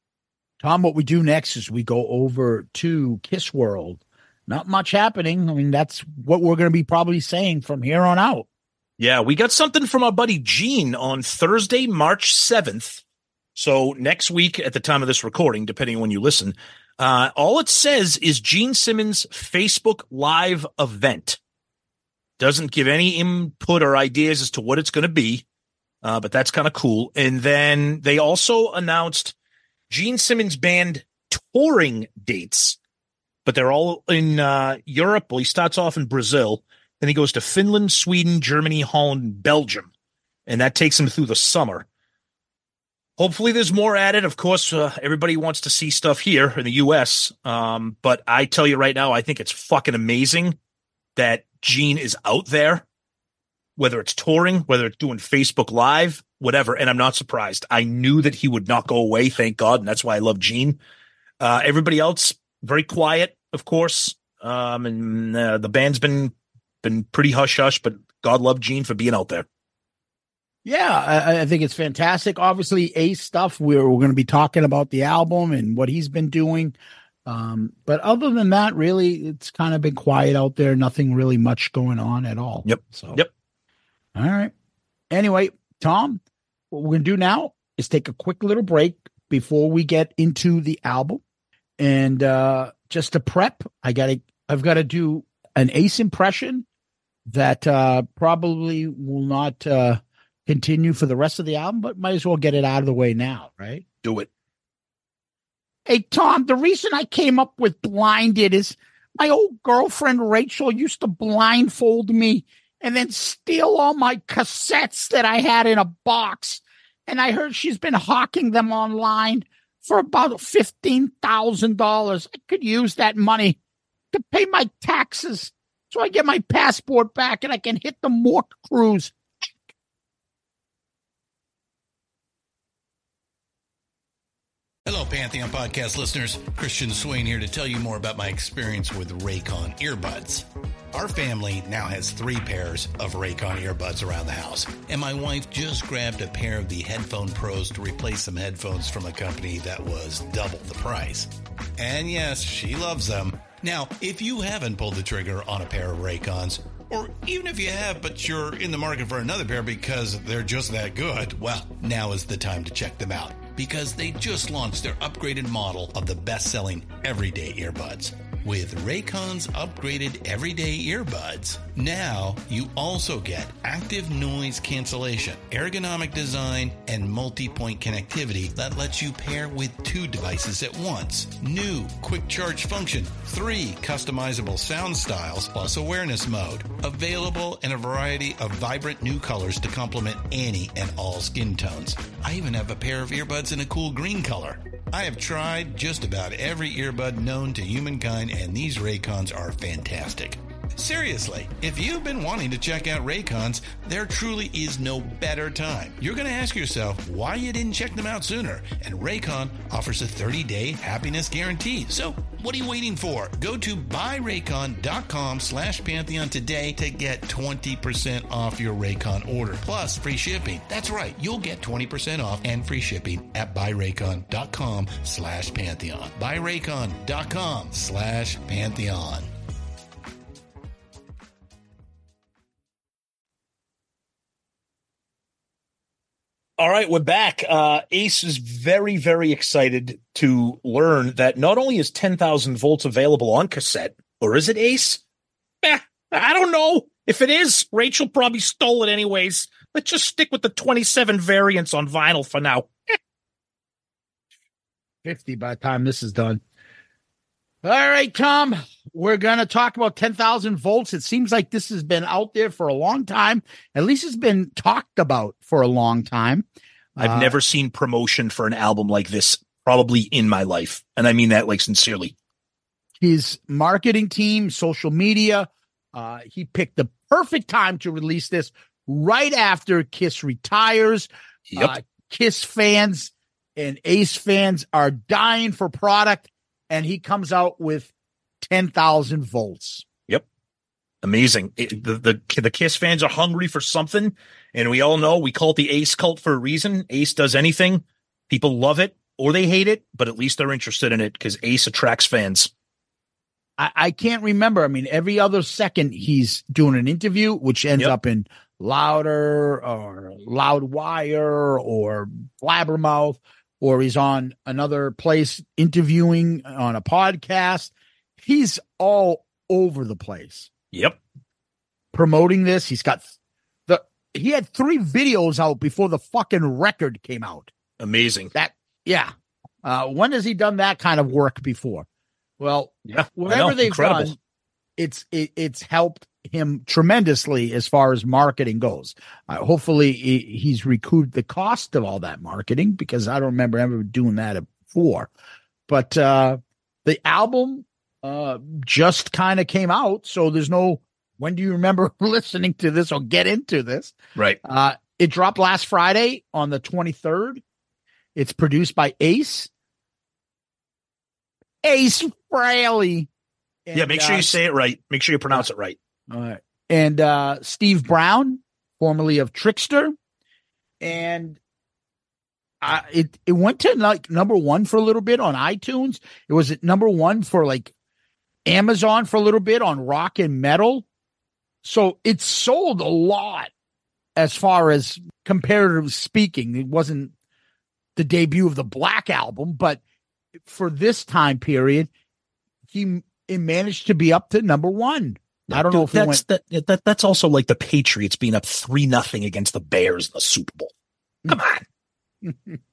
Tom, what we do next is we go over to Kiss World. Not much happening. I mean, that's what we're going to be probably saying from here on out. Yeah, we got something from our buddy Gene on Thursday, March seventh. So next week at the time of this recording, depending on when you listen, uh, all it says is Gene Simmons Facebook Live event. Doesn't give any input or ideas as to what it's going to be, uh, but that's kind of cool. And then they also announced Gene Simmons band touring dates, but they're all in uh, Europe. Well, he starts off in Brazil, then he goes to Finland, Sweden, Germany, Holland, Belgium, and that takes him through the summer. Hopefully there's more added. Of course, uh, everybody wants to see stuff here in the U S, um, but I tell you right now, I think it's fucking amazing that Gene is out there, whether it's touring, whether it's doing Facebook Live, whatever, and I'm not surprised. I knew that he would not go away, thank God, and that's why I love Gene. Uh, everybody else, very quiet, of course, um, and uh, the band's been been pretty hush-hush, but God love Gene for being out there. Yeah, I, I think it's fantastic. Obviously, Ace stuff, we're, we're going to be talking about the album and what he's been doing. Um, but other than that, really, it's kind of been quiet out there. Nothing really much going on at all. Yep. So, yep. All right. Anyway, Tom, what we're going to do now is take a quick little break before we get into the album. And uh, just to prep, I got to, I've got to do an Ace impression that uh, probably will not uh, continue for the rest of the album, but might as well get it out of the way now, right? Do it. Hey, Tom, the reason I came up with Blinded is my old girlfriend, Rachel, used to blindfold me and then steal all my cassettes that I had in a box. And I heard she's been hawking them online for about fifteen thousand dollars. I could use that money to pay my taxes so I get my passport back and I can hit the Mork cruise. Hello, Pantheon Podcast listeners. Christian Swain here to tell you more about my experience with Raycon earbuds. Our family now has three pairs of Raycon earbuds around the house, and my wife just grabbed a pair of the Headphone Pros to replace some headphones from a company that was double the price. And yes, she loves them. Now, if you haven't pulled the trigger on a pair of Raycons, or even if you have, but you're in the market for another pair because they're just that good, well, now is the time to check them out, because they just launched their upgraded model of the best-selling everyday earbuds. With Raycon's upgraded everyday earbuds, now you also get active noise cancellation, ergonomic design, and multi-point connectivity that lets you pair with two devices at once. New quick charge function, three customizable sound styles, plus awareness mode. Available in a variety of vibrant new colors to complement any and all skin tones. I even have a pair of earbuds in a cool green color. I have tried just about every earbud known to humankind, and these Raycons are fantastic. Seriously, if you've been wanting to check out Raycons, there truly is no better time. You're going to ask yourself why you didn't check them out sooner, and Raycon offers a thirty-day happiness guarantee. So what are you waiting for? Go to buyraycon.com slash Pantheon today to get twenty percent off your Raycon order, plus free shipping. That's right, you'll get twenty percent off and free shipping at buyraycon.com slash Pantheon. buyraycon.com slash Pantheon. All right, we're back. Uh, Ace is very, very excited to learn that not only is ten thousand volts available on cassette, or is it, Ace? Eh, I don't know. If it is, Rachel probably stole it anyways. Let's just stick with the twenty-seven variants on vinyl for now. fifty by the time this is done. All right, Tom, we're going to talk about ten thousand volts. It seems like this has been out there for a long time. At least it's been talked about for a long time. I've Uh, never seen promotion for an album like this probably in my life. And I mean that like sincerely. His marketing team, social media, uh, he picked the perfect time to release this right after Kiss retires. Yep. Uh, Kiss fans and Ace fans are dying for product, and he comes out with ten thousand volts. Yep. Amazing. It, the, the, the Kiss fans are hungry for something, and we all know we call it the Ace cult for a reason. Ace does anything. People love it or they hate it, but at least they're interested in it because Ace attracts fans. I, I can't remember. I mean, every other second he's doing an interview, which ends Yep. up in Louder or Loudwire or Blabbermouth, or he's on another place interviewing on a podcast. He's all over the place Yep. promoting this. He's got the, he had three videos out before the fucking record came out. Amazing. That, yeah. Uh, when has he done that kind of work before? Well, Yeah. I whatever know. they've Incredible. done, it's it, it's helped him tremendously as far as marketing goes. Uh, hopefully, he, he's recouped the cost of all that marketing, because I don't remember ever doing that before. But uh, the album uh, just kind of came out, so there's no. When do you remember listening to this or get into this? Right. Uh, it dropped last Friday on the twenty-third. It's produced by Ace. Ace Frehley. yeah. And, Make sure uh, you say it right. Make sure you pronounce it right. all right. And uh, Steve Brown, formerly of Trickster. And uh, it, it went to like number one for a little bit on iTunes. It was at number one for like Amazon for a little bit on rock and metal. So it sold a lot as far as comparatively speaking. It wasn't the debut of the Black Album, but for this time period, he it managed to be up to number one. I don't know if that's it went. that, that that's also like the Patriots being up three nothing against the Bears in the Super Bowl. Come on.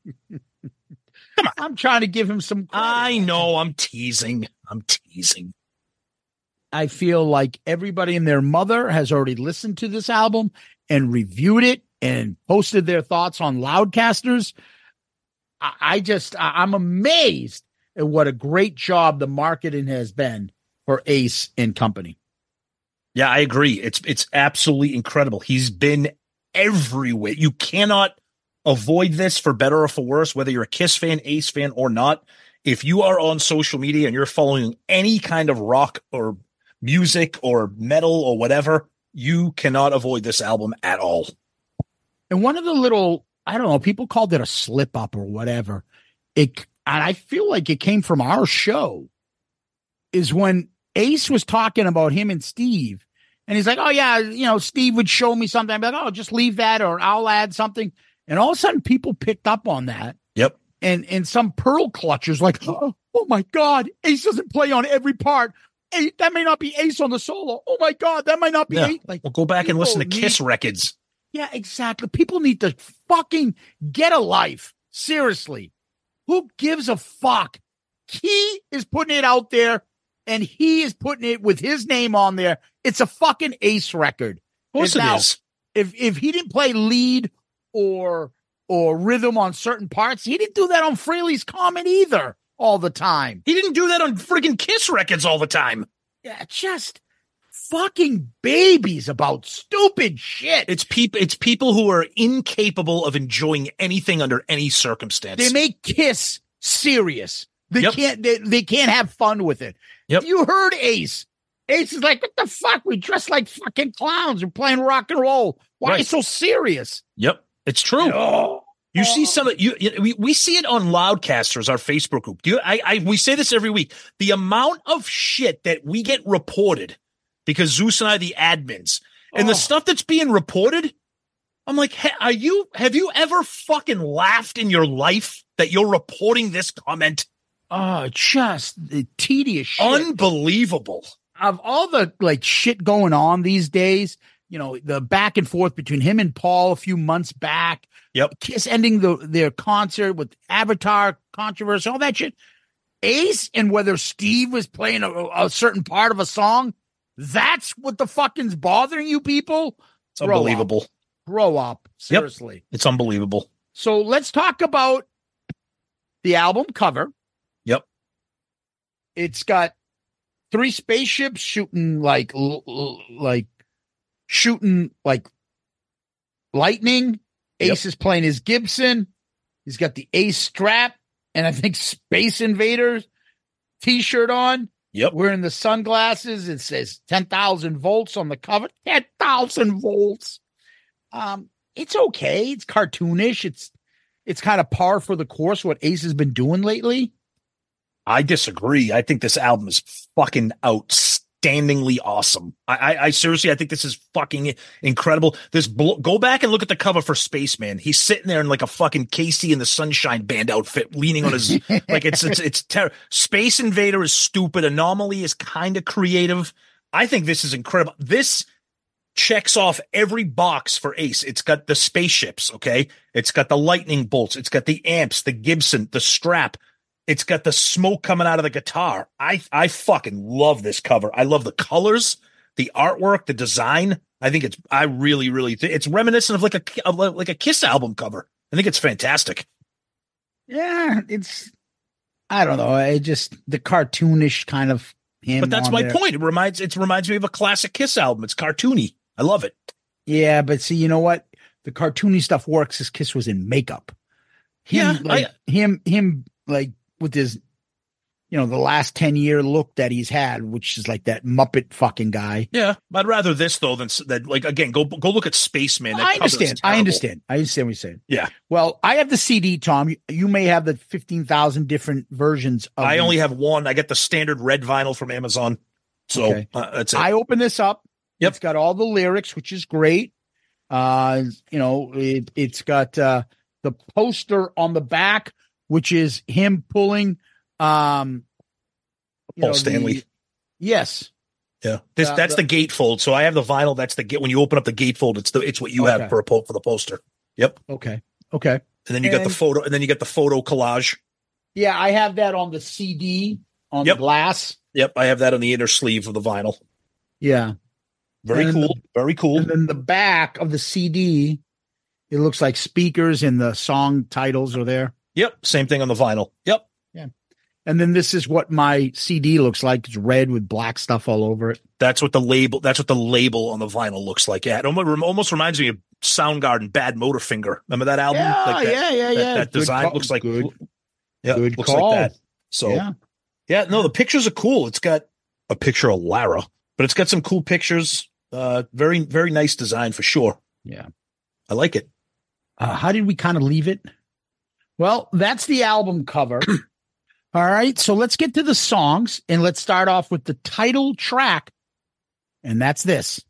Come on. I'm trying to give him some credit. I know I'm teasing. I'm teasing. I feel like everybody and their mother has already listened to this album and reviewed it and posted their thoughts on Loudcasters. I, I just, I, I'm amazed at what a great job the marketing has been for Ace and company. Yeah, I agree. It's it's absolutely incredible. He's been everywhere. You cannot avoid this for better or for worse, whether you're a Kiss fan, Ace fan, or not. If you are on social media and you're following any kind of rock or music or metal or whatever, you cannot avoid this album at all. And one of the little, I don't know, people called it a slip up or whatever. It, and I feel like it came from our show, is when Ace was talking about him and Steve. And he's like, oh, yeah, you know, Steve would show me something. I'd be like, oh, just leave that or I'll add something. And all of a sudden people picked up on that. Yep. And and some pearl clutchers like, oh, oh my God, Ace doesn't play on every part. Hey, that may not be Ace on the solo. Oh my God, that might not be Yeah. Ace. Like, Well, go back and listen to people Kiss need- records. Yeah, exactly. People need to fucking get a life. Seriously. Who gives a fuck? He is putting it out there and he is putting it with his name on there. It's a fucking Ace record. Of course And it now, is. If if he didn't play lead or or rhythm on certain parts, he didn't do that on Frehley's Comet either all the time. He didn't do that on friggin' Kiss records all the time. Yeah, just fucking babies about stupid shit. It's people. It's people who are incapable of enjoying anything under any circumstance. They make Kiss serious. They Yep. can't. They, they can't have fun with it. Yep. You heard Ace. Ace is like, what the fuck? We dress like fucking clowns. We're playing rock and roll. Why are you Right. so serious? Yep, it's true. Oh. You see some of you, you we, we see it on Loudcasters, our Facebook group. Do you, I, I we say this every week. The amount of shit that we get reported because Zeus and I are the admins, and Oh. the stuff that's being reported, I'm like, hey, are you have you ever fucking laughed in your life that you're reporting this comment? Oh, just the tedious shit. Unbelievable. Of all the like shit going on these days, you know, the back and forth between him and Paul a few months back. Yep. Kiss ending the their concert with Avatar controversy, all that shit. Ace and whether Steve was playing a, a certain part of a song, that's what the fucking's bothering you people. It's Grow unbelievable. Up. Grow up. Seriously. It's unbelievable. So let's talk about the album cover. Yep. It's got three spaceships shooting like like shooting like lightning. Ace yep. is playing his Gibson. He's got the Ace strap and I think Space Invaders t-shirt on. Yep. Wearing the sunglasses. It says ten thousand volts on the cover. ten thousand volts. Um, it's okay. It's cartoonish. It's it's kind of par for the course what Ace has been doing lately. I disagree. I think this album is fucking outstandingly awesome. I, I, I seriously, I think this is fucking incredible. This bl- go back and look at the cover for Spaceman. He's sitting there in like a fucking Casey and the Sunshine Band outfit, leaning on his like it's it's it's terrible. Space Invader is stupid. Anomaly is kind of creative. I think this is incredible. This checks off every box for Ace. It's got the spaceships, okay? It's got the lightning bolts. It's got the amps, the Gibson, the strap. It's got the smoke coming out of the guitar. I I fucking love this cover. I love the colors, the artwork, the design. I think it's. I really, really think it's reminiscent of like a of like a Kiss album cover. I think it's fantastic. Yeah, it's. I don't know. I just the cartoonish kind of him. But that's my there. point. It reminds it reminds me of a classic Kiss album. It's cartoony. I love it. Yeah, but see, you know what? The cartoony stuff works as Kiss was in makeup. Him, Yeah, like, I, him, him, like. With his, you know, the last ten year look that he's had, which is like that Muppet fucking guy. Yeah, I'd rather this though than that. Like again, go go look at Spaceman. That I understand. I understand. I understand what you're saying. Yeah. Well, I have the C D, Tom. You, you may have the fifteen thousand different versions. Of I the, only have one. I get the standard red vinyl from Amazon. So okay. uh, that's it. I open this up. Yep. It's got all the lyrics, which is great. Uh, you know, it, it's got uh, the poster on the back, which is him pulling. Um, you Paul know, Stanley. The, yes. Yeah. This Uh, that's the- the gatefold. So I have the vinyl. That's the gate. When you open up the gatefold, it's the it's what you Okay. have for a po- for the poster. Yep. Okay. Okay. And then you got the And- photo. And then you got the photo collage. Yeah, I have that on the C D on Yep. the glass. Yep. I have that on the inner sleeve of the vinyl. Yeah. Very And cool. Very cool. And then the back of the C D, it looks like speakers and the song titles are there. Yep. Same thing on the vinyl. Yep. And then this is what my C D looks like. It's red with black stuff all over it. That's what the label. That's what the label on the vinyl looks like. Yeah. It almost, almost reminds me of Soundgarden, Bad Motorfinger. Remember that album? Yeah, Like that, yeah, yeah, that, yeah. That Good design call. looks like Good. Yeah, Good looks call. like that. So Yeah. yeah, no, the pictures are cool. It's got a picture of Lara, but it's got some cool pictures. Uh, very, very nice design for sure. Yeah. I like it. Uh, how did we kind of leave it? Well, that's the album cover. All right. So let's get to the songs and let's start off with the title track. And that's this.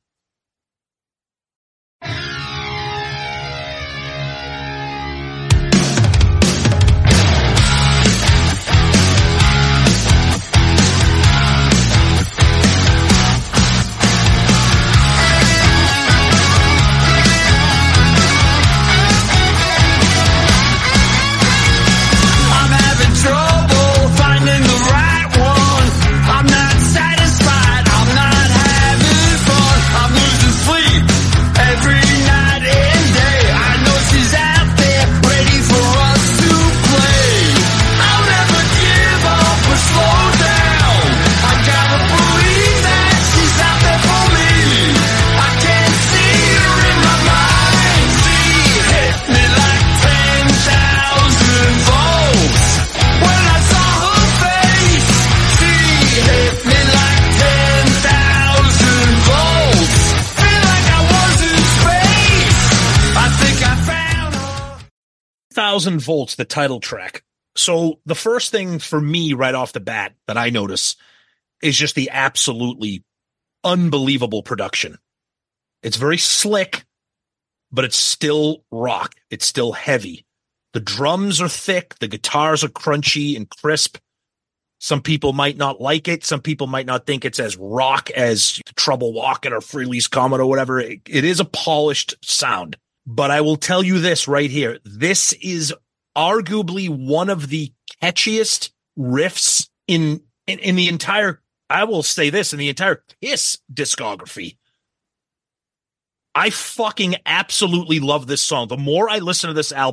I'm having trouble finding the right one. I'm not satisfied. I'm not having fun. I'm losing sleep every night and day. I know she's out there ready for us to play. I'll never give up or slow down. I gotta believe that she's out there for me. I can see her in my mind. She hit me like ten thousand volts. When I saw her face, she hit me like ten thousand volts. Feel like I was in space. I think I found her. Thousand volts, the title track. So the first thing for me right off the bat that I notice is just the absolutely unbelievable production. It's very slick, but it's still rock. It's still heavy. The drums are thick. The guitars are crunchy and crisp. Some people might not like it. Some people might not think it's as rock as Trouble Walking or Freely's Comet or whatever. It, it is a polished sound. But I will tell you this right here. This is arguably one of the catchiest riffs in, in, in the entire, I will say this, in the entire Kiss discography. I fucking absolutely love this song. The more I listen to this album,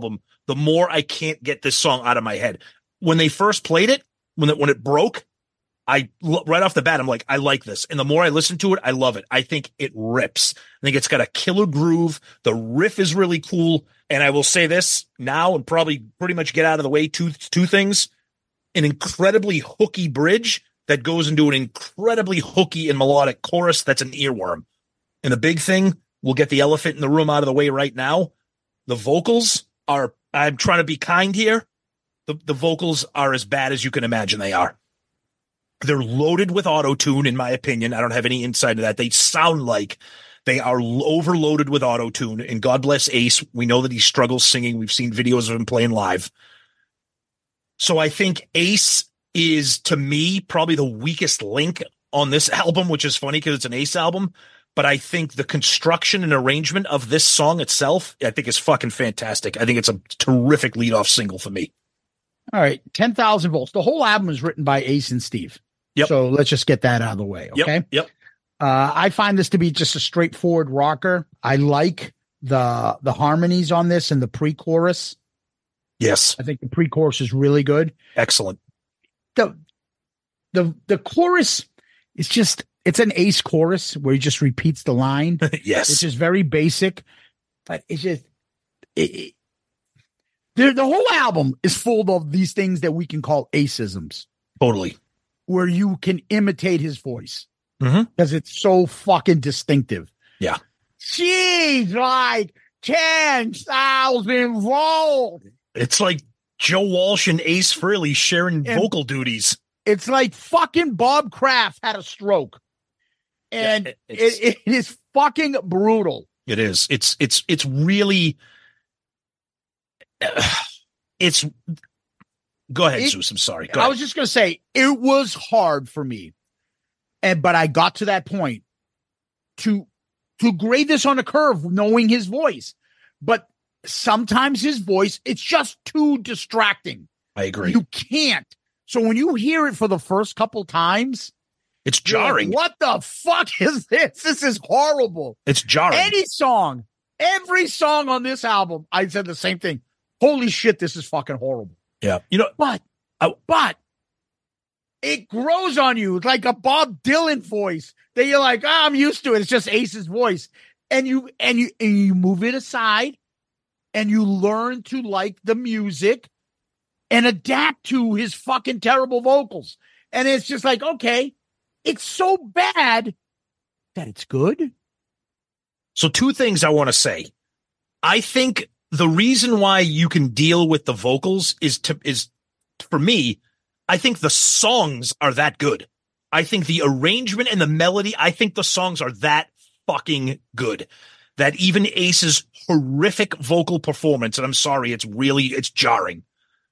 the more I can't get this song out of my head. When they first played it, when it, when it broke, I right off the bat, I'm like, I like this. And the more I listen to it, I love it. I think it rips. I think it's got a killer groove. The riff is really cool. And I will say this now and probably pretty much get out of the way. Two, two things, an incredibly hooky bridge that goes into an incredibly hooky and melodic chorus. That's an earworm. And the big thing, we'll get the elephant in the room out of the way right now. The vocals are, I'm trying to be kind here. The, the vocals are as bad as you can imagine they are. They're loaded with auto-tune, in my opinion. I don't have any insight into that. They sound like they are overloaded with auto-tune. And God bless Ace. We know that he struggles singing. We've seen videos of him playing live. So I think Ace is, to me, probably the weakest link on this album, which is funny because it's an Ace album. But I think the construction and arrangement of this song itself, I think is fucking fantastic. I think it's a terrific leadoff single for me. All right, ten thousand volts. The whole album is written by Ace and Steve. Yep. So let's just get that out of the way, okay? Yep. yep. Uh, I find this to be just a straightforward rocker. I like the the harmonies on this and the pre-chorus. Yes. I think the pre-chorus is really good. Excellent. The the the chorus is just, it's an Ace chorus where he just repeats the line. Yes. Which is very basic, but it's just it, it, the, the whole album is full of these things that we can call Aceisms. Totally. Where you can imitate his voice. Mm-hmm. Because it's so fucking distinctive. Yeah. She's like ten thousand volts. It's like Joe Walsh and Ace Frehley sharing And vocal duties. It's like fucking Bob Kraft had a stroke. And Yeah, it, it's- it is fucking brutal. It is. It's it's it's really. It's. Go ahead, It- Zeus. I'm sorry. Go I ahead. was just going to say, it was hard for me. And but I got to that point to to grade this on a curve, knowing his voice. But sometimes his voice, it's just too distracting. I agree. You can't. So when you hear it for the first couple times, It's you're like, jarring. what the fuck is this? This is horrible. It's jarring. Any song, every song on this album, I said the same thing. Holy shit, this is fucking horrible. Yeah. You know, But, I- but it grows on you. It's like a Bob Dylan voice that you're like, oh, I'm used to it. It's just Ace's voice. And you, and you, and you move it aside and you learn to like the music and adapt to his fucking terrible vocals. And it's just like, okay, it's so bad that it's good. So two things I want to say. I think the reason why you can deal with the vocals is to is for me, I think the songs are that good. I think the arrangement and the melody, I think the songs are that fucking good. That even Ace's horrific vocal performance, and I'm sorry, it's really it's jarring.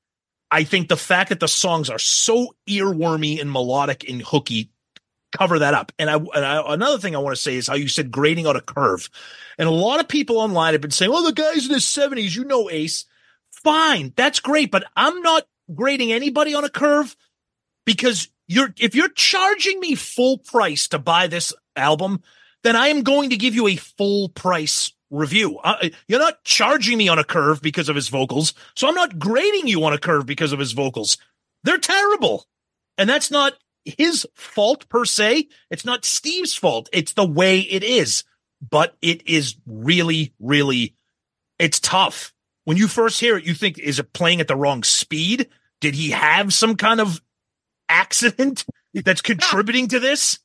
I think the fact that the songs are so earwormy and melodic and hooky cover that up. And I, and I another thing I want to say is how you said grading out a curve. And a lot of people online have been saying, "Oh, the guy's in his seventies, you know, Ace." Fine, that's great, but I'm not grading anybody on a curve because you're if you're charging me full price to buy this album, then I am going to give you a full price review. Uh, you're not charging me on a curve because of his vocals, so I'm not grading you on a curve because of his vocals. They're terrible, and that's not his fault per se. It's not Steve's fault. It's the way it is. But it is really, really, it's tough. When you first hear it, you think, is it playing at the wrong speed? Did he have some kind of accident that's contributing to this?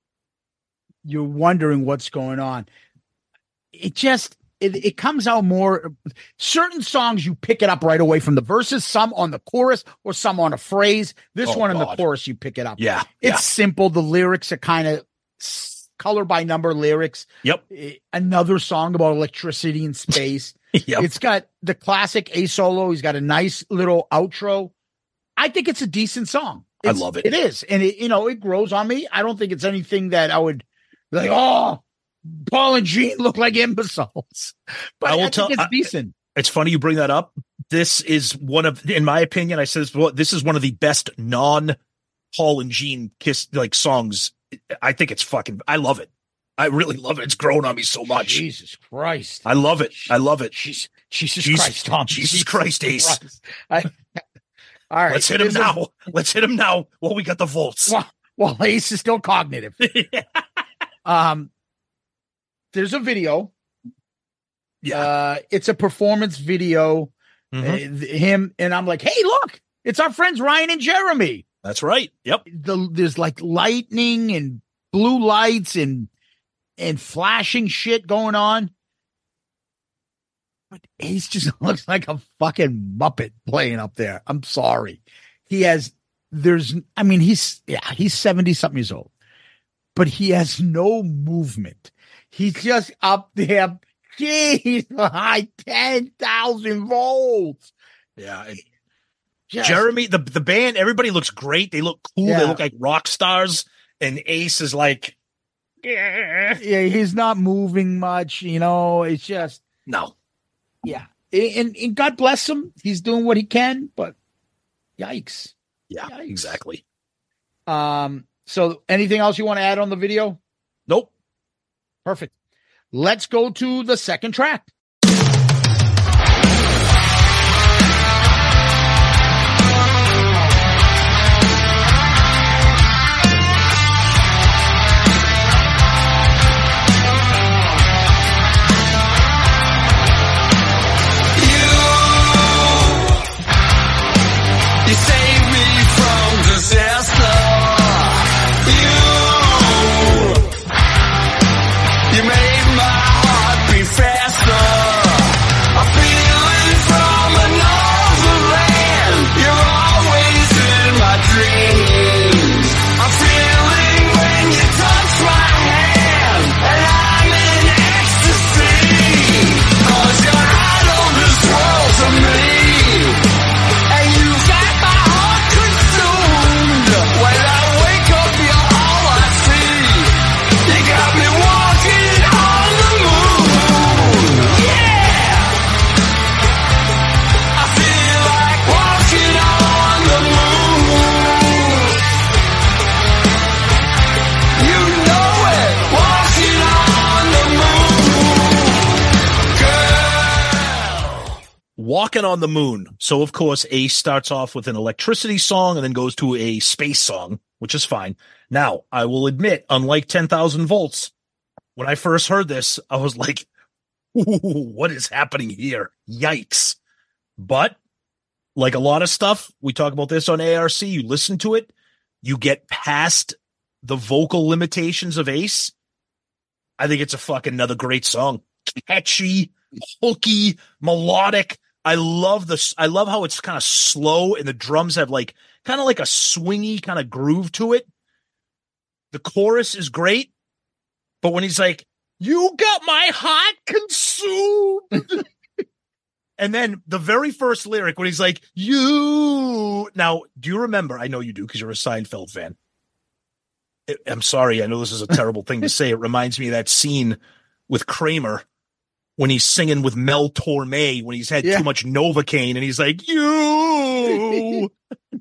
You're wondering what's going on. It just, it, it comes out more, certain songs you pick it up right away from the verses, some on the chorus or some on a phrase. This Oh, one in the God. chorus, you pick it up. Yeah. It's yeah. simple. The lyrics are kind of color by number lyrics. Yep. Eh, Another song about electricity and space. Yep. It's got the classic A solo. He's got a nice little outro. I think it's a decent song. I It's- love it. It is. And it, you know, it grows on me. I don't think it's anything that I would be like, oh, Paul and Gene look like imbeciles. But I I, will think tell- it's I- decent. It's funny you bring that up. This is one of, in my opinion, I said this before, this is one of the best non Paul and Gene Kiss like songs. I think it's fucking, I love it. I really love it. It's grown on me so much. Jesus Christ. I love it. I love it. She's Jesus Jesus, Christ, Tom. Jesus, Jesus Christ, Ace. Christ. I, all right. Let's hit him There's a- now. Let's hit him now. Well, we got the volts. Well, well, Ace is still cognitive. um, there's a video. Yeah. Uh, it's a performance video. Mhm. Uh, th- him and I'm like, hey, look, it's our friends Ryan and Jeremy. That's right. Yep. The, there's like lightning and blue lights and and flashing shit going on. But Ace just looks like a fucking Muppet playing up there. I'm sorry. He has, there's, I mean, he's, yeah, he's seventy something years old, but he has no movement. He's just up there. Jeez, high ten thousand volts. Yeah. it- Just- Jeremy, the, the band, everybody looks great. They look cool. Yeah. They look like rock stars. And Ace is like, Yeah, he's not moving much, you know, it's just, no. yeah. And, and God bless him. He's doing what he can, but yikes. Yeah, Yikes. exactly. Um, so anything else you want to add on the video? Nope. Perfect. Let's go to the second track. You saved me from disaster. You, you made my heart beat faster. I'm feeling from another land. You're always in my dreams. I'm feeling when you touch my hand, and I'm in ecstasy. 'Cause you're out of this world to me. And you got my heart consumed. When I wake up, you're all I see. You got me walking on the moon. Yeah! I feel like walking on the moon. You know it, walking on the moon. Girl. Walking on the Moon. So, of course, Ace starts off with an electricity song and then goes to a space song, which is fine. Now, I will admit, unlike ten thousand volts, when I first heard this, I was like, ooh, what is happening here? Yikes. But, like a lot of stuff, we talk about this on A R C, you listen to it, you get past the vocal limitations of Ace. I think it's a fucking another great song. Catchy, hooky, melodic. I love this. I love how it's kind of slow and the drums have like kind of like a swingy kind of groove to it. The chorus is great, but when he's like, "You got my heart consumed," and then the very first lyric when he's like, "You." Now, do you remember? I know you do because you're a Seinfeld fan. I- I'm sorry. I know this is a terrible thing to say. It reminds me of that scene with Kramer when he's singing with Mel Torme when he's had Yeah. too much Novocaine and he's like, you.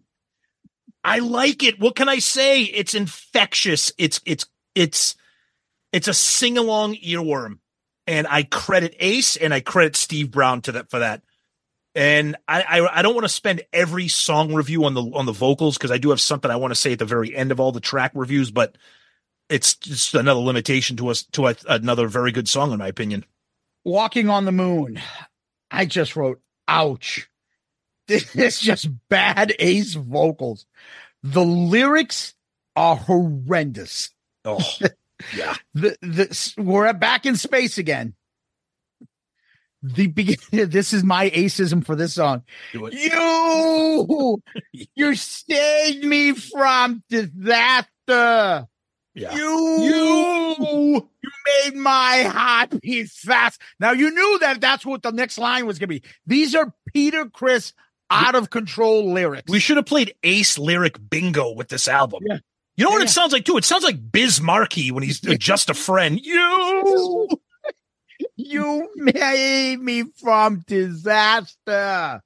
I like it. What can I say? It's infectious. It's, it's, it's, it's a sing along earworm. And I credit Ace and I credit Steve Brown to that for that. And I, I, I don't want to spend every song review on the, on the vocals because I do have something I want to say at the very end of all the track reviews, but it's just another limitation to us, to a, another very good song, in my opinion. Walking on the Moon. I just wrote, ouch. This is just bad Ace vocals. The lyrics are horrendous. Oh, yeah. The, the, we're back in space again. The beginning. This is my aceism for this song. Do it. You, you saved me from disaster. Yeah. You, you, you made my heart beat fast. Now you knew that that's what the next line was going to be. These are Peter Criss out of control lyrics. We should have played Ace lyric bingo with this album. Yeah. You know what Yeah. it sounds like too? It sounds like Biz Markie when he's just a friend. You. You made me from disaster.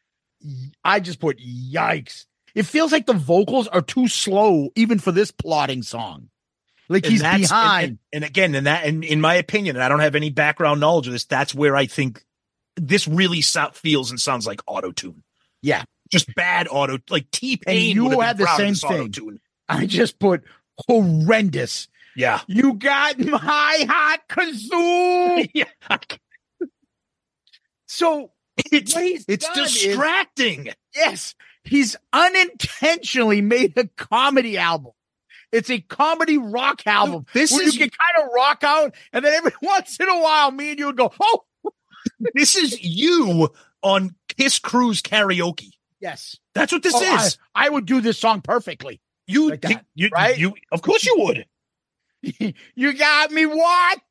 I just put yikes. It feels like the vocals are too slow, even for this plotting song. Like And he's that's- behind. And, and, and again, and that, and in my opinion, and I don't have any background knowledge of this, that's where I think this really so- feels and sounds like auto-tune. Yeah. Just bad auto, like T-Pain. And you would had have been the proud of same this thing. auto-tune. I just put horrendous. Yeah. You got my heart consumed. Yeah. So It's, what he's it's done is- distracting. yes, he's unintentionally made a comedy album. It's a comedy rock album. This where is- you can kind of rock out, and then every once in a while, me and you would go, "Oh, This is you on Kiss Cruise karaoke. yes." That's what this Oh, I, is. I would do this song perfectly. You, like that, you, right? You, of course you would. You got me walking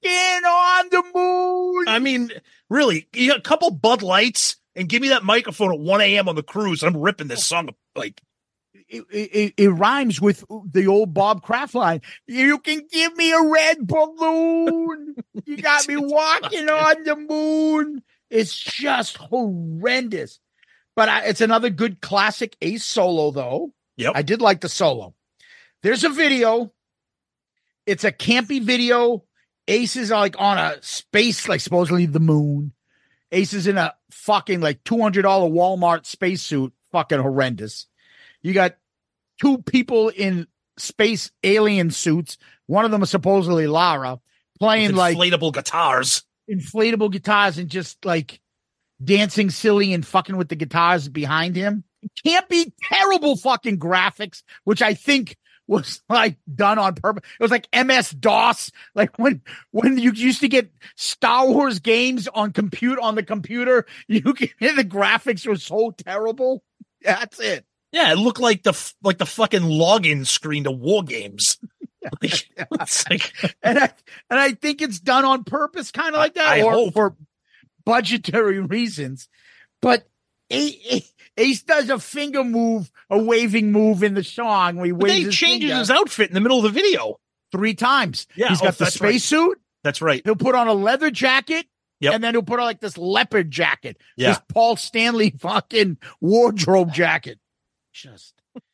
on the moon. I mean, really, you got a couple Bud Lights and give me that microphone at one a.m. on the cruise. I'm ripping this song like. It, it, it rhymes with the old Bob Kraft line. You can give me a red balloon. You got me walking on the moon. It's just horrendous. But I, it's another good classic Ace solo, though. Yep. I did like the solo. There's a video. It's a campy video. Ace is like on a space, like supposedly the moon. Ace is in a fucking like two hundred dollars Walmart spacesuit. Fucking horrendous. You got two people in space alien suits. One of them is supposedly Lara playing With like inflatable guitars. inflatable guitars and just like dancing silly and fucking with the guitars behind him. Can't be terrible fucking graphics, which I think was like done on purpose. It was like M S DOS, like when when you used to get Star Wars games on compute on the computer. You can hear the graphics were so terrible. That's it. Yeah, it looked like the f- like the fucking login screen to War Games. Like, it's like, and I and I think it's done on purpose, kind of like that, I or hope. for budgetary reasons. But Ace, Ace does a finger move, a waving move in the song. Where he but waves they his changes finger his outfit in the middle of the video. three times. Yeah, he's oh, got the that's right. spacesuit. That's right. He'll put on a leather jacket. Yep. And then he'll put on like this leopard jacket. Yeah. This Paul Stanley fucking wardrobe jacket. Just.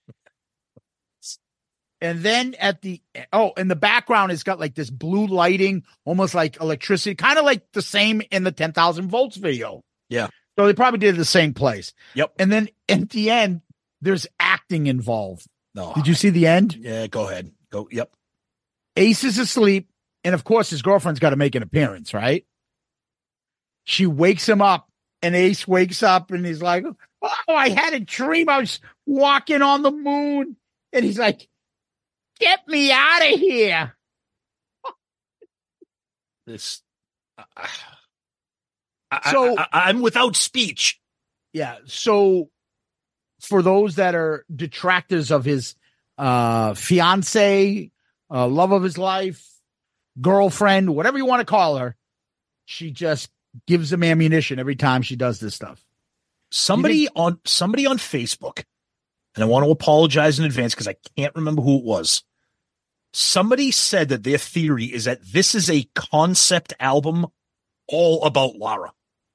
And then at the oh, in the background, it's got like this blue lighting, almost like electricity, kind of like the same in the ten thousand volts video. Yeah. So they probably did it the same place. Yep. And then at the end, there's acting involved. No. Did you see the end? Yeah, go ahead. Go. Yep. Ace is asleep. And of course, his girlfriend's got to make an appearance, right? She wakes him up, and Ace wakes up, and he's like, "Oh, I had a dream. I was walking on the moon." And he's like, "Get me out of here." This. Uh, I, So- I, I, I'm without speech. Yeah. So for those that are detractors of his uh, fiance, uh, love of his life, girlfriend, whatever you want to call her, she just gives him ammunition every time she does this stuff. Somebody on somebody on Facebook, and I want to apologize in advance because I can't remember who it was. Somebody said that their theory is that this is a concept album all about Lara.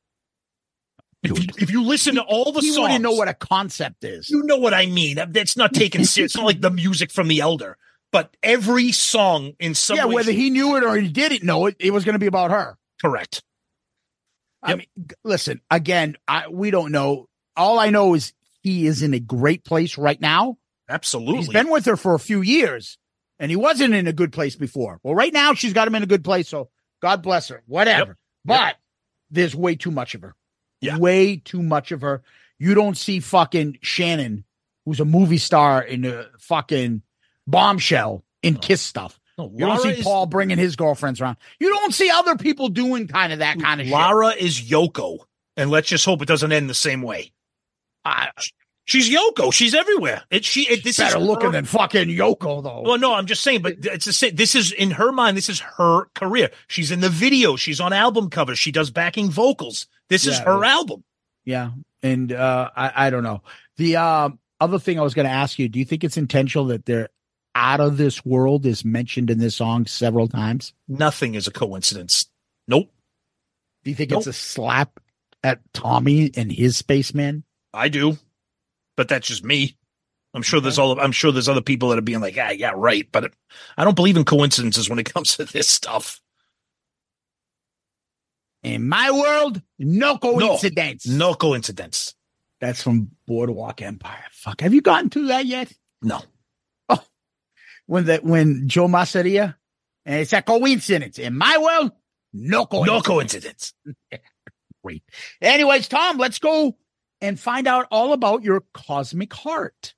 If you, if you listen to all the He songs, wouldn't know what a concept is. you know what I mean. That- That's not taken serious. It's not like the music from The Elder, but every song in some Yeah, way, whether he knew it or he didn't know it, it was going to be about her. correct. I Yep. mean, g- listen, again, I we don't know. All I know is he is in a great place right now. Absolutely. He's been with her for a few years, and he wasn't in a good place before. Well, right now she's got him in a good place, so God bless her. Whatever. Yep. But there's way too much of her. Yeah. Way too much of her. You don't see fucking Shannon, who's a movie star in a fucking Bombshell, in Kiss stuff. No, You don't Lara see is- Paul bringing his girlfriends around. You don't see other people doing kind of that kind of shit. Lara is Yoko, and let's just hope it doesn't end the same way. I, She's Yoko. She's everywhere. It she it, this better is looking her- than fucking Yoko, though. Well, no, I'm just saying, but it's the same. This is in her mind. This is her career. She's in the video. She's on album covers. She does backing vocals. This is Yeah, her yeah. album. Yeah, and uh, I, I don't know. The um, other thing I was going to ask you: do you think it's intentional that they're out of this world is mentioned in this song several times? Nothing is a coincidence. Nope. Do you think Nope. it's a slap at Tommy and his spaceman? I do, but that's just me. I'm sure there's all. I'm sure there's other people that are being like, ah, yeah, right. But I don't believe in coincidences when it comes to this stuff. In my world, no coincidence. No, no coincidence. That's from Boardwalk Empire. Fuck. Have you gotten to that yet? No. Oh, when that when Joe Masseria, and it's a coincidence. In my world, no coincidence. No coincidence. Great. Anyways, Tom, let's go and find out all about your cosmic heart.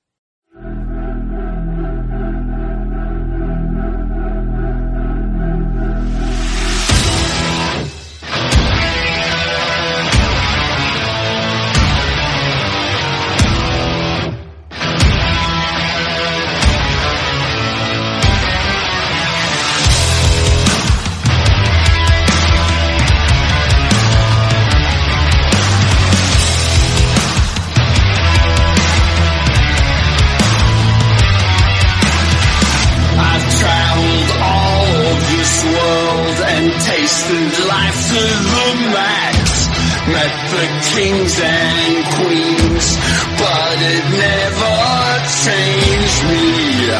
Tasted life to the max, met the kings and queens, but it never changed me.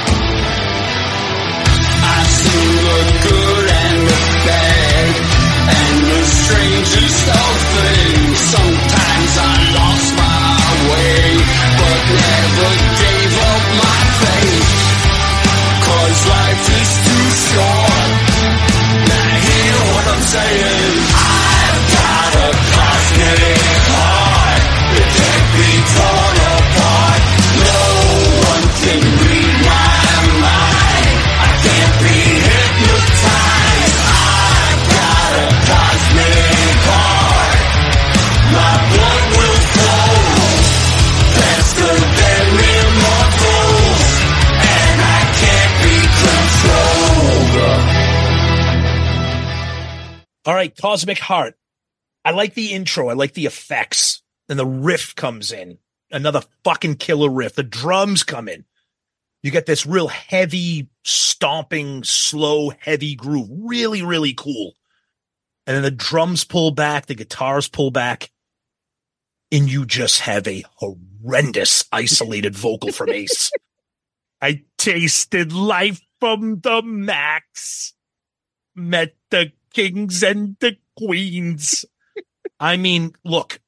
I've seen the good and the bad, and the strangest of things. Sometimes I lost my way, but never gave up my faith, 'cause life is too short. I'm saying I've got a cosmic heart that can't be torn apart. No one can read my mind. I can't be hypnotized. I've got a cosmic heart. My blood will flow faster than immortals, and I can't be controlled. All right, Cosmic Heart. I like the intro. I like the effects. And the riff comes in. Another fucking killer riff. The drums come in. You get this real heavy, stomping, slow, heavy groove. Really, really cool. And then the drums pull back. The guitars pull back. And you just have a horrendous, isolated vocal from Ace. I tasted life from the max. Met the kings and the queens. I mean, look,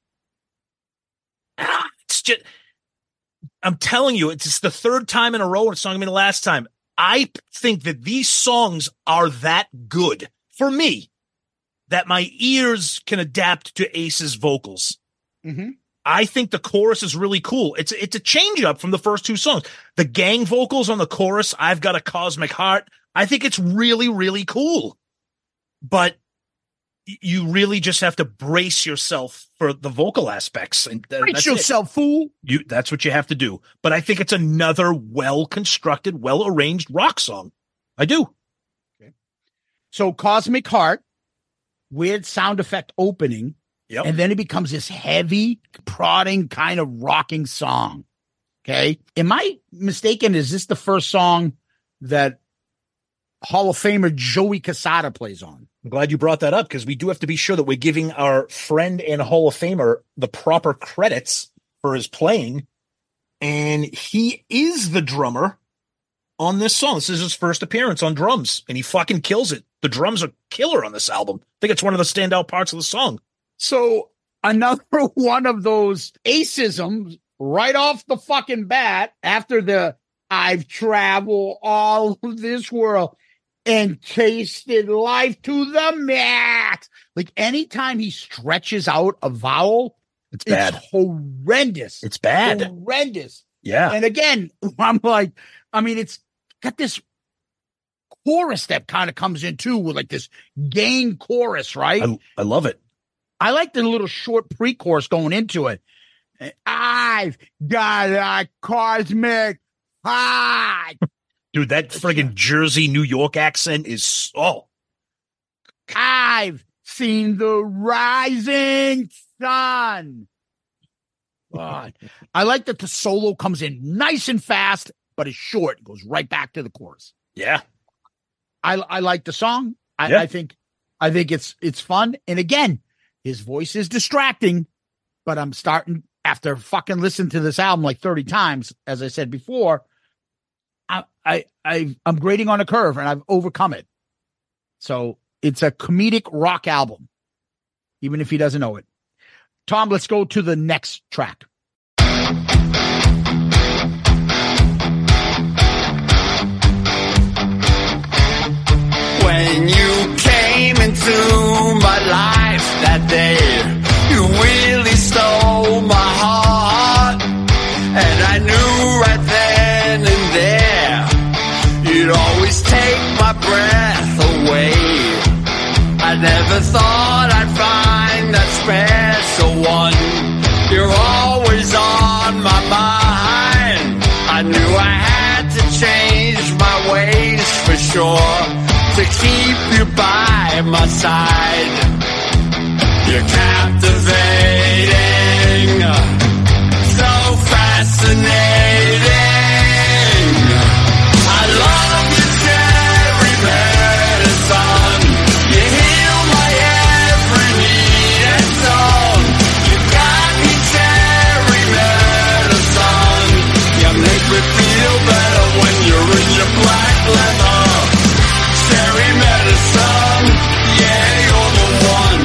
it's just, I'm telling you, it's just the third time in a row, and it's not going to be the last time. I think that these songs are that good for me that my ears can adapt to Ace's vocals. Mm-hmm. I think the chorus is really cool. It's, it's a change up from the first two songs. The gang vocals on the chorus, I've got a cosmic heart. I think it's really, really cool. But you really just have to brace yourself for the vocal aspects. And th- brace yourself, it. fool. You, that's what you have to do. But I think it's another well-constructed, well-arranged rock song. I do. Okay. So Cosmic Heart, weird sound effect opening, yep. And then it becomes this heavy, prodding, kind of rocking song. Okay. Am I mistaken? Is this the first song that Hall of Famer Joey Casada plays on? I'm glad you brought that up, because we do have to be sure that we're giving our friend and Hall of Famer the proper credits for his playing. And he is the drummer on this song. This is his first appearance on drums, and he fucking kills it. The drums are killer on this album. I think it's one of the standout parts of the song. So another one of those aceisms right off the fucking bat after the I've traveled all of this world and tasted life to the max. Like anytime he stretches out a vowel, it's bad. It's horrendous. It's bad. Horrendous. Yeah. And again, I'm like, I mean, it's got this chorus that kind of comes in too with like this gang chorus, right? I, I love it. I like the little short pre-chorus going into it. I've got a cosmic heart. Dude, that friggin' Jersey, New York accent is, oh. I've seen the rising sun. God. I like that the solo comes in nice and fast, but it's short. It goes right back to the chorus. Yeah. I I like the song. I, yeah. I think I think it's it's fun. And again, his voice is distracting, but I'm starting after fucking listening to this album like thirty times, as I said before. I, I, I, I'm grading on a curve and I've overcome it. So it's a comedic rock album. even if he doesn't know it. Tom, let's go to the next track. When you came into my life that day, you really stole my heart. And I knew right then and there, you'd always take my breath away. I never thought I'd find that special one. You're always on my mind. I knew I had to change my ways for sure, to keep you by my side. You're captivating, so fascinating. I love your cherry medicine. You heal my every need and song. You got me cherry medicine. You make me feel better when you're in your black leather. Cherry medicine, yeah, you're the one.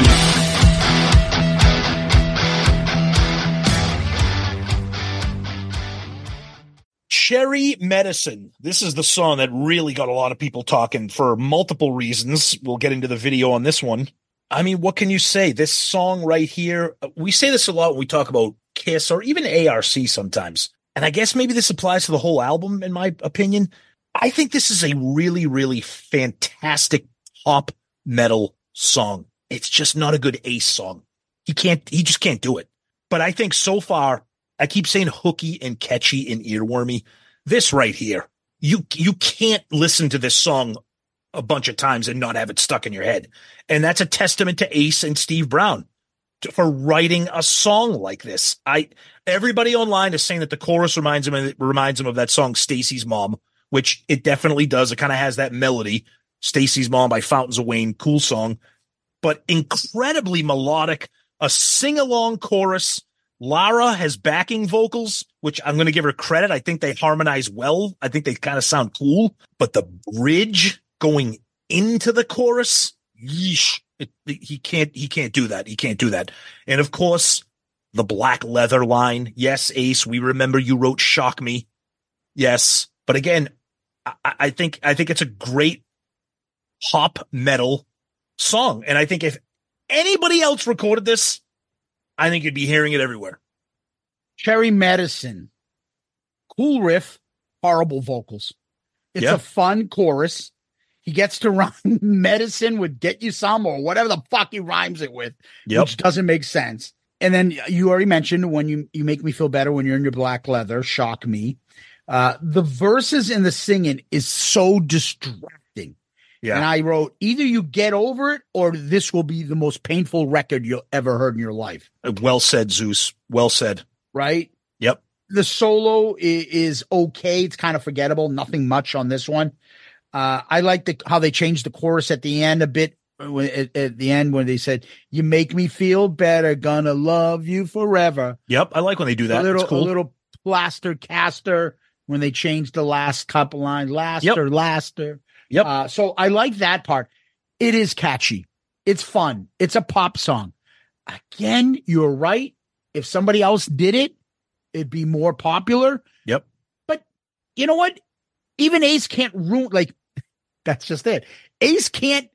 Cherry Medicine. This is the song that really got a lot of people talking for multiple reasons. We'll get into the video on this one. I mean, what can you say? This song right here, we say this a lot when we talk about Kiss or even A R C sometimes. And I guess maybe this applies to the whole album, in my opinion. I think this is a really, really fantastic pop metal song. It's just not a good Ace song. He can't, he just can't do it. But I think so far, I keep saying hooky and catchy and earwormy. This right here, you, you can't listen to this song a bunch of times and not have it stuck in your head. And that's a testament to Ace and Steve Brown to, for writing a song like this. I, everybody online is saying that the chorus reminds him, of, reminds him of that song, Stacy's Mom, which it definitely does. It kind of has that melody. Stacy's Mom by Fountains of Wayne, cool song, but incredibly melodic, a sing-along chorus. Lara has backing vocals, which I'm going to give her credit. I think they harmonize well. I think they kind of sound cool, but the bridge going into the chorus, yeesh, it, he can't, he can't do that. He can't do that. And of course, the black leather line. Yes, Ace, we remember you wrote Shock Me. Yes. But again, I, I think, I think it's a great pop metal song. And I think if anybody else recorded this, I think you'd be hearing it everywhere. Cherry Medicine. Cool riff, horrible vocals. It's Yeah. a fun chorus. He gets to rhyme medicine with get you some or whatever the fuck he rhymes it with, Yep. which doesn't make sense. And then you already mentioned when you, you make me feel better when you're in your black leather, Shock Me. Uh, the verses and the singing is so distracting. Yeah. And I wrote, either you get over it or this will be the most painful record you'll ever heard in your life. Well said, Zeus. Well said. Right? Yep. The solo is, is okay. It's kind of forgettable. Nothing much on this one. Uh, I like the how they changed the chorus at the end a bit. When, at, at the end when they said, "You make me feel better, gonna love you forever." Yep. I like when they do that. A little, It's cool. a little plaster caster when they changed the last couple lines. Laster, Yep. laster. Yep. Uh, so I like that part. It is catchy. It's fun. It's a pop song. Again, you're right. If somebody else did it, it'd be more popular. Yep. But you know what? Even Ace can't ruin, like, that's just it. Ace can't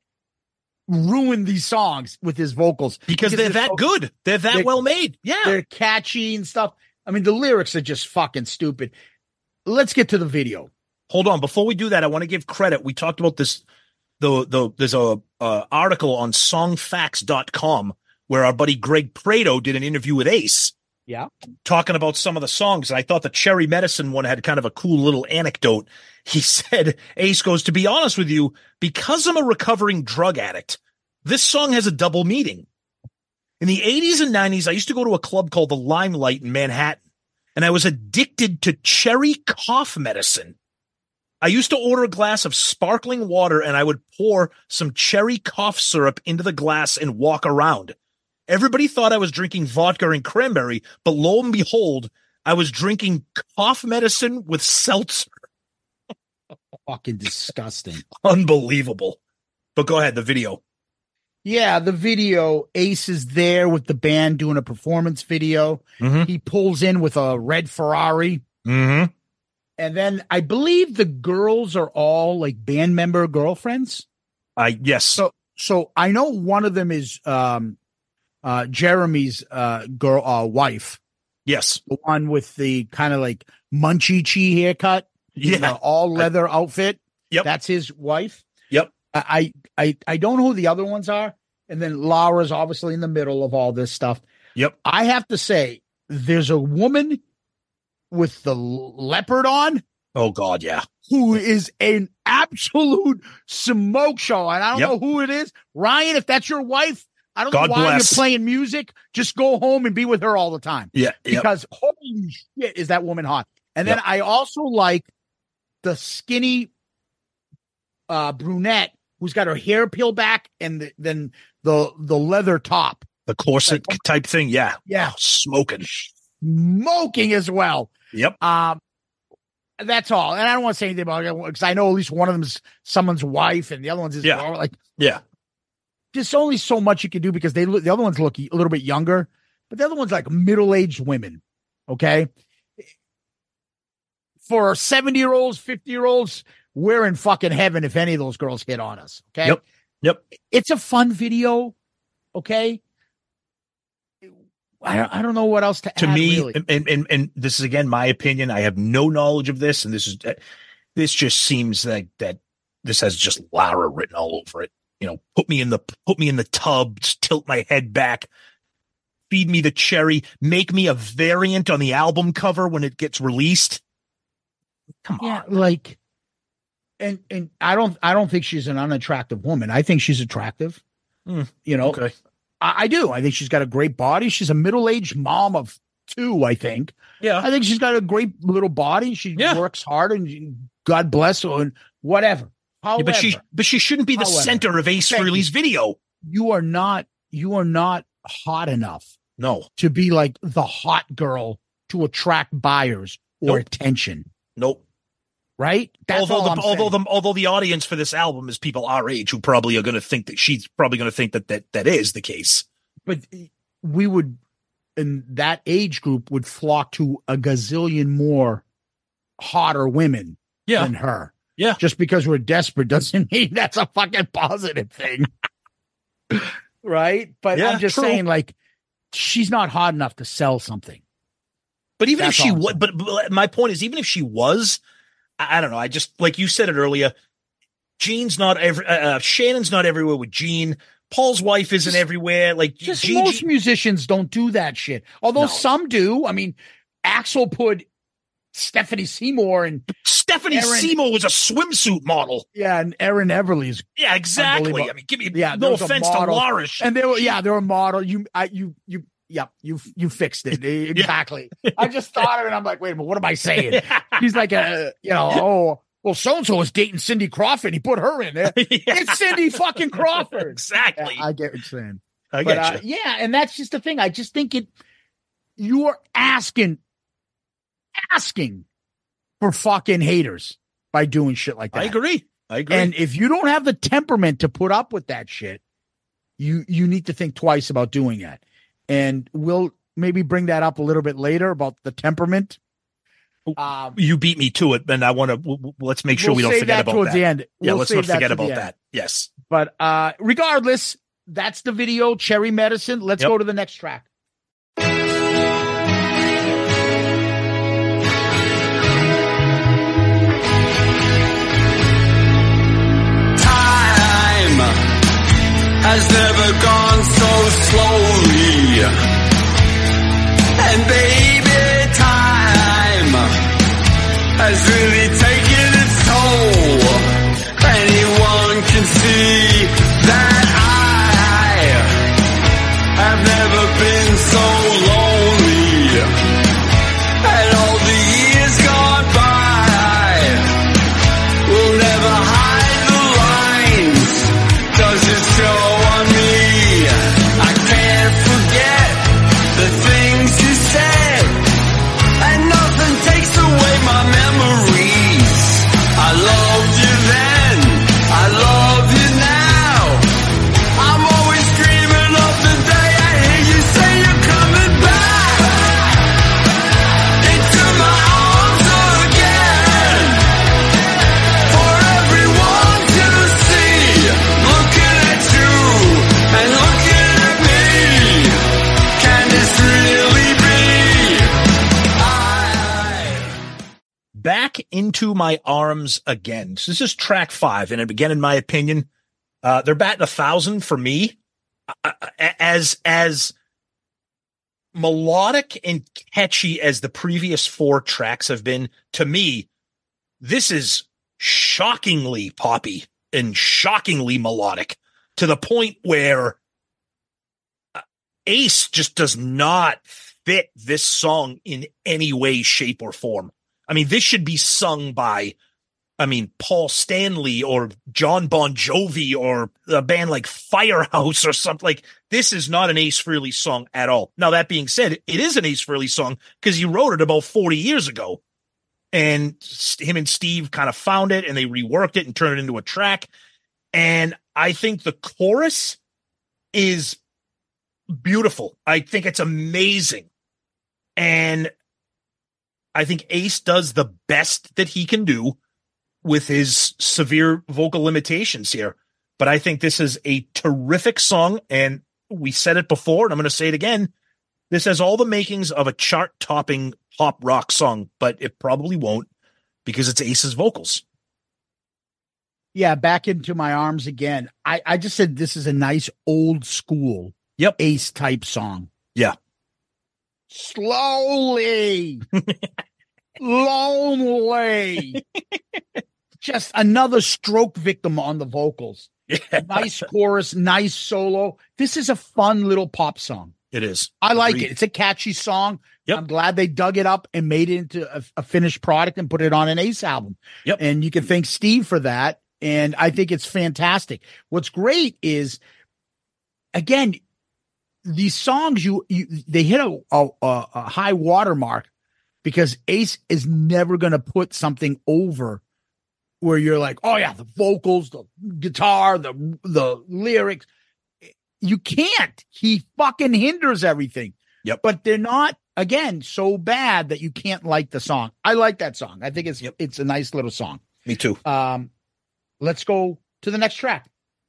ruin these songs with his vocals. Because they're that so- good. They're that they're- well made. Yeah. They're catchy and stuff. I mean, the lyrics are just fucking stupid. Let's get to the video. Hold on. Before we do that, I want to give credit. We talked about this. The, the, there's a, uh, article on songfacts dot com where our buddy Greg Prado did an interview with Ace. Yeah. Talking about some of the songs. And I thought the Cherry Medicine one had kind of a cool little anecdote. He said, Ace goes, to be honest with you, because I'm a recovering drug addict, this song has a double meaning. In the eighties and nineties, I used to go to a club called the Limelight in Manhattan, and I was addicted to cherry cough medicine. I used to order a glass of sparkling water, and I would pour some cherry cough syrup into the glass and walk around. Everybody thought I was drinking vodka and cranberry, but lo and behold, I was drinking cough medicine with seltzer. Fucking disgusting. Unbelievable. But go ahead, the video. Yeah, the video. Ace is there with the band doing a performance video. Mm-hmm. He pulls in with a red Ferrari. Mm-hmm. And then I believe the girls are all like band member girlfriends. I yes. So so I know one of them is um uh Jeremy's uh girl uh wife. Yes. The one with the kind of like Munchie Chi haircut. Yeah. The all leather outfit. Yep. That's his wife. Yep. I, I I don't know who the other ones are. And then Laura's obviously in the middle of all this stuff. Yep. I have to say, there's a woman with the leopard on. Oh God, yeah. Who is an absolute smoke show. And I don't Yep. know who it is. Ryan, if that's your wife, I don't God know why bless. you're playing music. Just go home and be with her all the time. Yeah. Yep. Because holy shit, is that woman hot. And then Yep. I also like the skinny uh, brunette who's got her hair peeled back and the, then the the leather top. The corset Like, type thing. Yeah. Yeah. Oh, smoking. Smoking as well. Yep. Um, that's all. And I don't want to say anything about it because I know at least one of them is someone's wife and the other one's his Yeah. girl. Like, Yeah. there's only so much you can do because they look, the other ones look a little bit younger, but the other one's like middle-aged women. Okay. For seventy year olds, fifty year olds, we're in fucking heaven if any of those girls hit on us. Okay. Yep. Yep. It's a fun video. Okay. I don't, I don't know what else to, To add, me, really. and, and and this is again my opinion. I have no knowledge of this, and this is this just seems like that this has just Lara written all over it. You know, put me in the put me in the tub, just tilt my head back, feed me the cherry, make me a variant on the album cover when it gets released. Come on. Yeah, like, and and I don't I don't think she's an unattractive woman. I think she's attractive. Mm, you know, okay. I, I do. I think she's got a great body. She's a middle aged mom of two. I think. Yeah, I think she's got a great little body. She Yeah. works hard, and God bless her, and whatever. However, Yeah, but she but she shouldn't be the However, center of Ace thank Frehley's you. video. you are not you are not hot enough No, to be like the hot girl to attract buyers or Nope. attention. nope. Right? That's although all the I'm although saying. the although the audience for this album is people our age who probably are going to think that she's probably going to think that that that is the case. But we would, in that age group, would flock to a gazillion more hotter women Yeah. than her. Yeah. Just because we're desperate doesn't mean that's a fucking positive thing. Right? But Yeah, I'm just true. saying, like, she's not hot enough to sell something. But even That's if she all I'm was, saying. but, but my point is, even if she was, I, I don't know. I just like you said it earlier. Jean's not every. Uh, uh, Shannon's not everywhere with Jean. Paul's wife isn't Just- everywhere. Like Just Gigi- most musicians don't do that shit. Although No. some do. I mean, Axl put Stephanie Seymour and Stephanie Aaron- Seymour was a swimsuit model. yeah, and Aaron Everly's Yeah, exactly. Unbelievable. I mean, give me Yeah, there no was a offense to model. Laura. She- and they were yeah, they were a model. You I you you yeah, you you fixed it. Exactly. I just thought of it. I'm like, wait a minute, what am I saying? He's like a you know, oh well, so and so was dating Cindy Crawford. He put her in there. Yeah. It's Cindy fucking Crawford. Exactly. Yeah, I get what you're saying. I But get uh, you. yeah, and that's just the thing. I just think it you're asking asking for fucking haters by doing shit like that. I agree. I agree. And if you don't have the temperament to put up with that shit, you you need to think twice about doing that. And we'll maybe bring that up a little bit later about the temperament. Um, you beat me to it, and I want to. W- w- let's make sure we'll we don't save forget that about towards that. the end. Yeah, We'll let's save not that forget to the about end. that. Yes. But uh, regardless, that's the video. Cherry Medicine. Let's Yep. go to the next track. Time has never gone so slowly. And baby, time has really taken its toll. Anyone can see that I have never been so lonely. And all the years gone by will never hide the lines. Does it show on me? I can't forget the things you said, and nothing takes away my memories. I loved you then, I love you now. Into My Arms Again. So this is track five. And again, in my opinion, uh, they're batting a thousand for me. Uh, as, as melodic and catchy as the previous four tracks have been, to me, this is shockingly poppy and shockingly melodic to the point where Ace just does not fit this song in any way, shape, or form. I mean, this should be sung by, I mean, Paul Stanley or John Bon Jovi or a band like Firehouse or something. Like, this is not an Ace Frehley song at all. Now, that being said, it is an Ace Frehley song because he wrote it about forty years ago. And him and Steve kind of found it and they reworked it and turned it into a track. And I think the chorus is beautiful. I think it's amazing. And I think Ace does the best that he can do with his severe vocal limitations here. But I think this is a terrific song. And we said it before, and I'm going to say it again. This has all the makings of a chart-topping pop rock song, but it probably won't because it's Ace's vocals. Yeah, Back Into My Arms Again. I, I just said this is a nice old school yep. Ace type song. Yeah. Slowly. Lonely. Just another stroke victim on the vocals. Yeah. Nice chorus, nice solo. This is a fun little pop song. It is. I like Agreed. it. It's a catchy song. Yep. I'm glad they dug it up and made it into a, a finished product and put it on an Ace album. Yep. And you can thank Steve for that. And I think it's fantastic. What's great is, again, these songs, you, you they hit a, a, a high watermark because Ace is never going to put something over where you're like, oh yeah, the vocals, the guitar, the the lyrics. You can't. He fucking hinders everything. Yep. But they're not, again, so bad that you can't like the song. I like that song. I think it's yep. it's a nice little song. Me too. Um, let's go to the next track.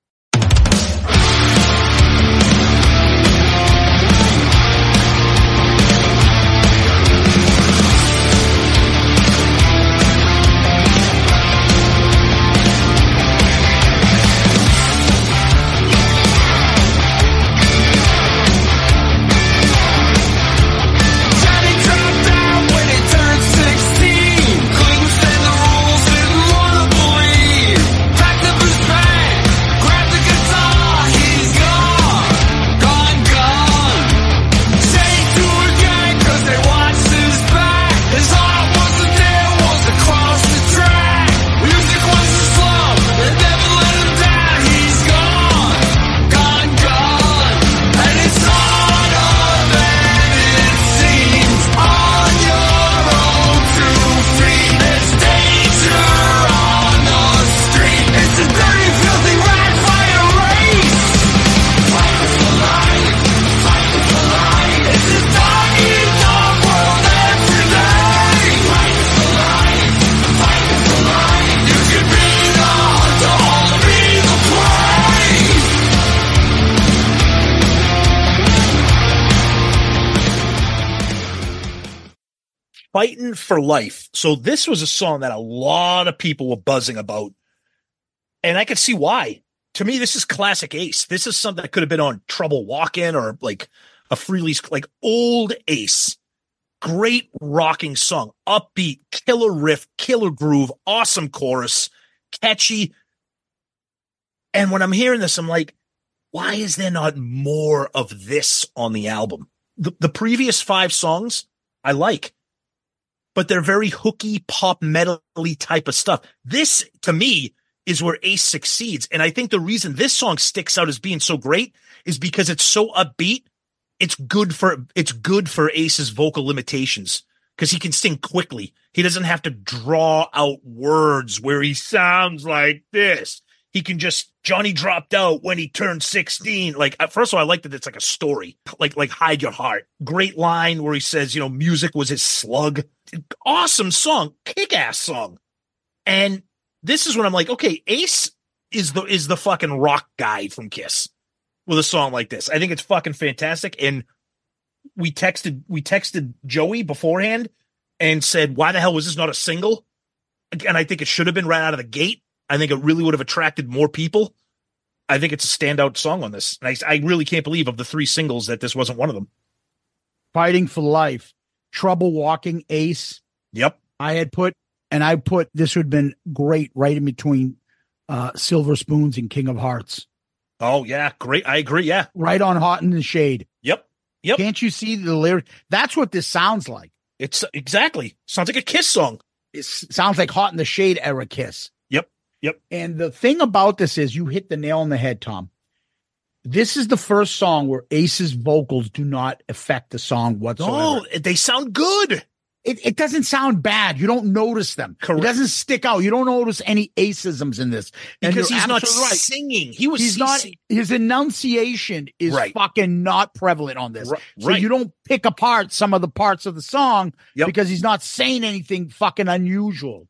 Fighting for Life. So this was a song that a lot of people were buzzing about. And I could see why. To me, this is classic Ace. This is something that could have been on Trouble Walkin' or like a Frehley's, like old Ace. Great rocking song. Upbeat, killer riff, killer groove, awesome chorus, catchy. And when I'm hearing this, I'm like, why is there not more of this on the album? The, the previous five songs I like, but they're very hooky, pop metal-y type of stuff. This, to me, is where Ace succeeds. And I think the reason this song sticks out as being so great is because it's so upbeat. It's good for, it's good for Ace's vocal limitations because he can sing quickly. He doesn't have to draw out words where he sounds like this. He can just, Johnny dropped out when he turned sixteen. Like, first of all, I like that it's like a story, like, like Hide Your Heart. Great line where he says, you know, music was his slug. Awesome song, kick-ass song. And this is when I'm like, okay, Ace is the, is the fucking rock guy from Kiss with a song like this. I think it's fucking fantastic. And we texted, we texted Joey beforehand and said, why the hell was this not a single? and I think it should have been right out of the gate. I think it really would have attracted more people. I think it's a standout song on this. And I, I really can't believe of the three singles that this wasn't one of them. Fighting for Life, Trouble Walking, Ace. Yep. I had put, and I put, this would have been great right in between uh, Silver Spoons and King of Hearts. Oh, yeah. Great. I agree. Yeah. Right on Hot in the Shade. Yep. Yep. Can't you see the lyric? That's what this sounds like. It's exactly. Sounds like a Kiss song. It sounds like Hot in the Shade era Kiss. Yep. Yep. And the thing about this is you hit the nail on the head, Tom. This is the first song where Ace's vocals do not affect the song whatsoever. Oh, they sound good. It, it doesn't sound bad. You don't notice them. Correct. It doesn't stick out. You don't notice any aceisms in this. And because you're he's not absolutely right. singing. He was He's not. His enunciation is Right. fucking not prevalent on this. Right. So Right. you don't pick apart some of the parts of the song Yep. because he's not saying anything fucking unusual.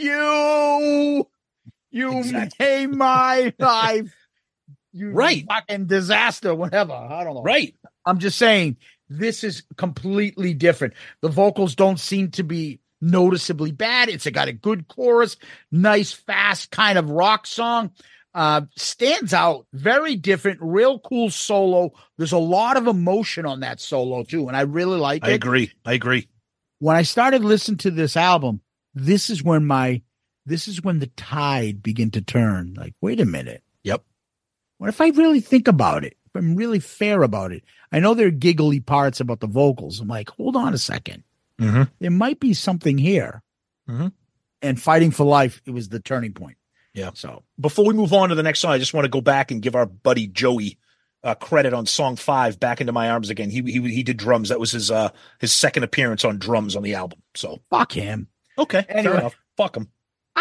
You, you Exactly. made my life. You Right. fucking disaster, whatever. I don't know. Right. I'm just saying this is completely different. The vocals don't seem to be noticeably bad. It's got a good chorus, nice, fast kind of rock song. Uh, stands out, very different, real cool solo. There's a lot of emotion on that solo too, and I really like I it. agree. I agree. When I started listening to this album, this is when my this is when the tide began to turn. Like, wait a minute. Yep. What if I really think about it? If I'm really fair about it? I know there are giggly parts about the vocals. I'm like, hold on a second. Mm-hmm. There might be something here. Mm-hmm. And Fighting for Life, it was the turning point. Yeah. So Before we move on to the next song, I just want to go back and give our buddy Joey uh, credit on song five, Back Into My Arms Again. He he he did drums. That was his uh his second appearance on drums on the album. So fuck him. okay, Anyway. fair enough. Fuck him.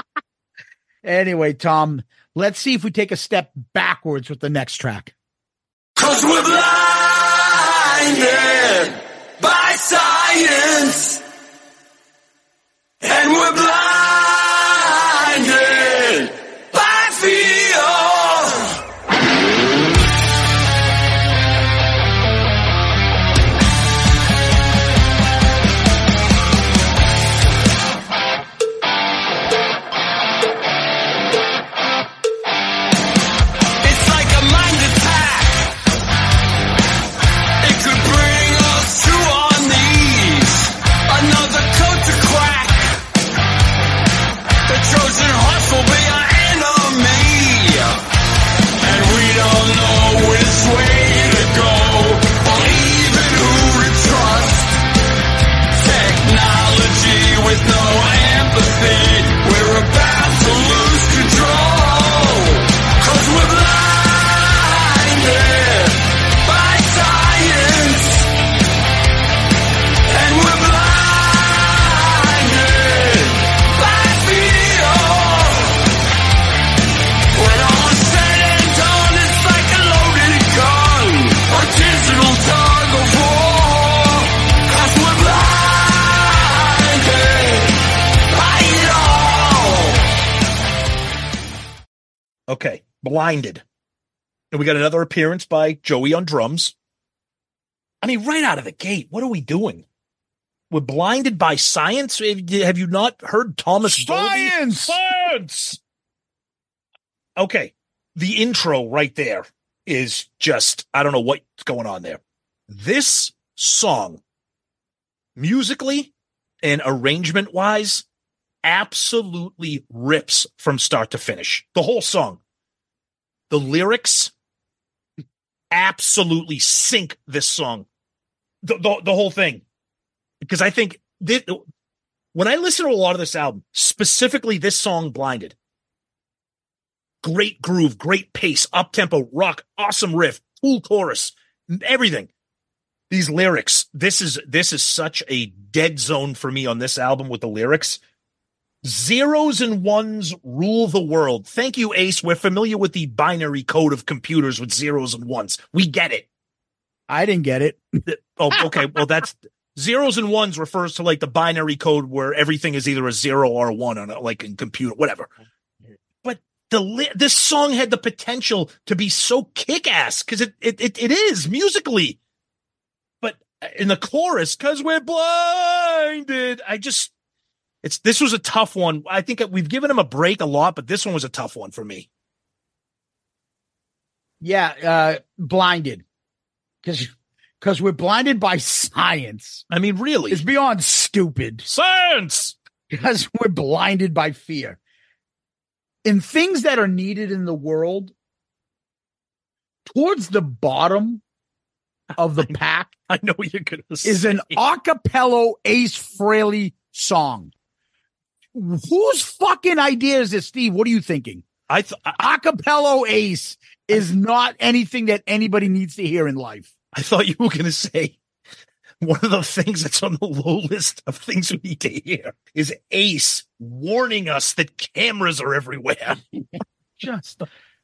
Anyway, Tom, let's see if we take a step backwards with the next track. Cause we're blinded by science. And we're blinded by fear. It's like a mind attack. It could bring us to our knees. Another code to crack. The Trojan horse will be our enemy. And we don't know which way to go, or even who to trust. Technology with no empathy. We're about to lose control. Cause we're blinded by science. And we're blinded by fear. When all is said and done, it's like a loaded gun, a digital tug of war. Cause we're blinded by it all. Okay, Blinded. And we got another appearance by Joey on drums. I mean, right out of the gate, what are we doing? We're blinded by science? Have you have you not heard Thomas Dolby? Science! Science! Okay, the intro right there is just, I don't know what's going on there. This song, musically and arrangement-wise, absolutely rips from start to finish. The whole song. The lyrics absolutely sink this song. The, the, the whole thing. Because I think this, when I listen to a lot of this album, specifically this song, Blinded, great groove, great pace, up-tempo, rock, awesome riff, cool chorus, everything. These lyrics, this is this is such a dead zone for me on this album with the lyrics. Zeros and ones rule the world. Thank you, Ace. We're familiar with the binary code of computers with zeros and ones. We get it. I didn't get it. Oh, okay. Well, that's zeros and ones refers to like the binary code where everything is either a zero or a one on a, like in computer, whatever. But the li- this song had the potential to be so kick-ass because it, it it it is musically. But in the chorus, because we're blinded, I just It's this was a tough one. I think we've given him a break a lot, but this one was a tough one for me. Yeah, uh, blinded. Because because we're blinded by science. I mean, really. It's beyond stupid. Science! Because we're blinded by fear. In things that are needed in the world, towards the bottom of the pack I know what you're going to say. is an acapella Ace Frehley song. Whose fucking idea is this, Steve? What are you thinking? I th- I, Acapella Ace is not anything that anybody needs to hear in life. I thought you were going to say one of the things that's on the low list of things we need to hear is Ace warning us that cameras are everywhere. Just,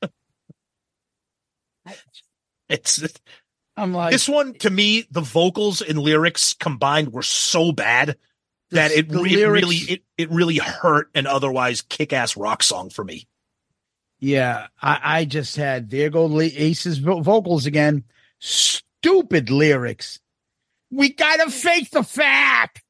It's I'm like, this one to me, the vocals and lyrics combined were so bad that it, the re- lyrics- really it, it really hurt an otherwise kick-ass rock song for me. yeah, I, I just had, there go Le- Ace's vo- vocals again. Stupid lyrics. We gotta fake the fact.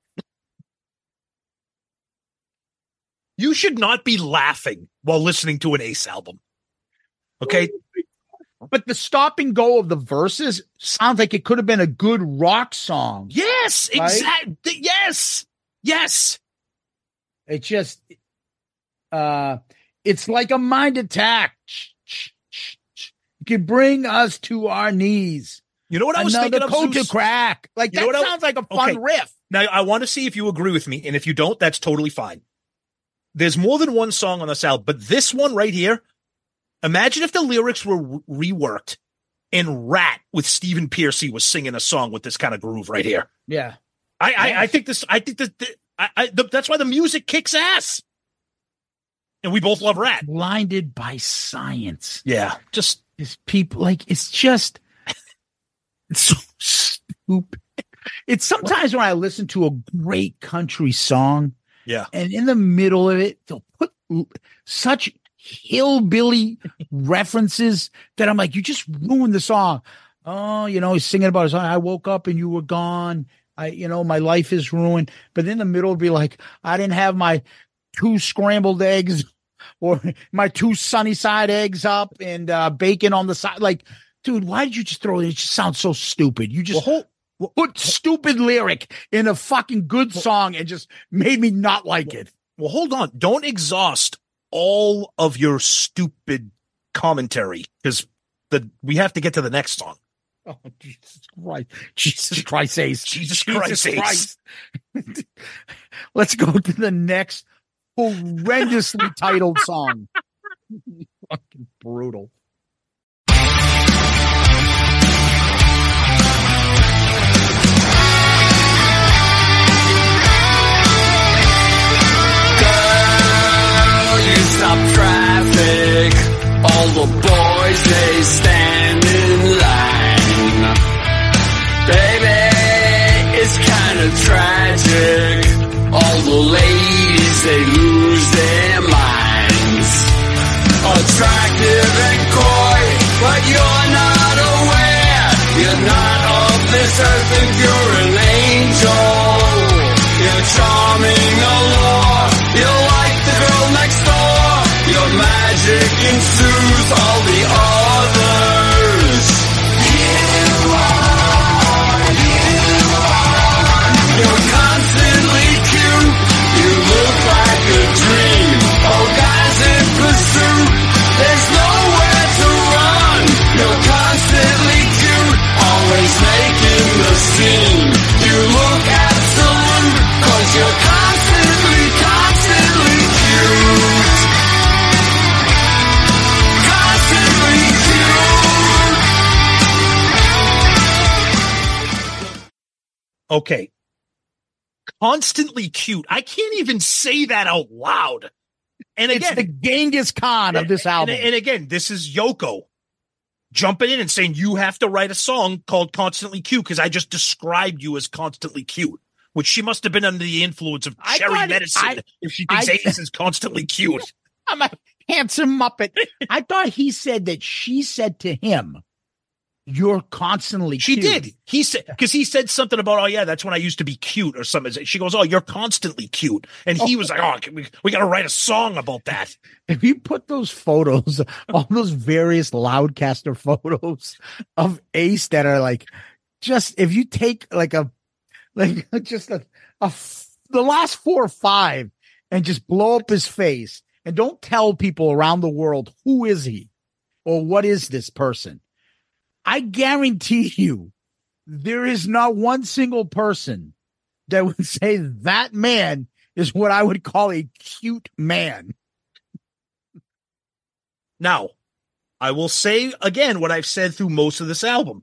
You should not be laughing while listening to an Ace album. Okay? But the stop and go of the verses sounds like it could have been a good rock song. Yes, Right? exactly. Yes. Yes. It just, uh, it's like a mind attack. It could bring us to our knees. You know what I was Another thinking of, coat to Zeus? crack. Like, You know that what I- sounds like a fun Okay. riff. Now, I want to see if you agree with me, and if you don't, that's totally fine. There's more than one song on this album, but this one right here, imagine if the lyrics were re- reworked and Rat with Stephen Pearcy was singing a song with this kind of groove right here. Yeah. I, I, I think this, I think that, that- I, I, the, that's why the music kicks ass. And we both love Rat. Blinded by science. Yeah. Just, It's people, like, it's just, it's so stupid. It's sometimes when I listen to a great country song, yeah. and in the middle of it, they'll put l- such hillbilly references that I'm like, you just ruined the song. Oh, you know, he's singing about his, I woke up and you were gone. I, you know, my life is ruined. But in the middle, it'd be like, I didn't have my two scrambled eggs or my two sunny side eggs up and uh, bacon on the side. Like, dude, why did you just throw it? It just sounds so stupid. You just Well, hold- put stupid lyric in a fucking good song and just made me not like it. Well, hold on. Don't exhaust all of your stupid commentary because the we have to get to the next song. Oh, Jesus Christ. Jesus Christ, Ace. Jesus Christ, Ace. Let's go to the next horrendously titled song. Fucking brutal. You stop traffic. All the boys, they stand in line. Baby, it's kind of tragic. All the ladies, they lose their minds. Attractive and coy, but you're not aware. You're not of this earth and you're an angel. You're charming allure. You're like the girl next door. Your magic ensues all the others. You are, you are. You're constantly cute. You look like a dream. All guys in pursuit. There's nowhere to run. You're constantly cute. Always making the scene. You look absolute. Cause you're constantly, constantly cute. Constantly cute. Okay. Constantly cute. I can't even say that out loud. And It's again, the Genghis Khan of this and, album. and again, this is Yoko jumping in and saying you have to write a song called Constantly Cute because I just described you as constantly cute, which she must have been under the influence of I cherry thought it- medicine I- if she thinks I- Ace is constantly cute. I'm a handsome Muppet. I thought he said that she said to him, you're constantly She cute. did. He said, because he said something about, oh, yeah, that's when I used to be cute or something. She goes, oh, you're constantly cute. And he was like, oh, we, we got to write a song about that. If you put those photos, all those various Loudcaster photos of Ace that are like, just if you take like a, like just a, a f- the last four or five and just blow up his face and don't tell people around the world who is he or what is this person. I guarantee you there is not one single person that would say that man is what I would call a cute man. Now, I will say again what I've said through most of this album.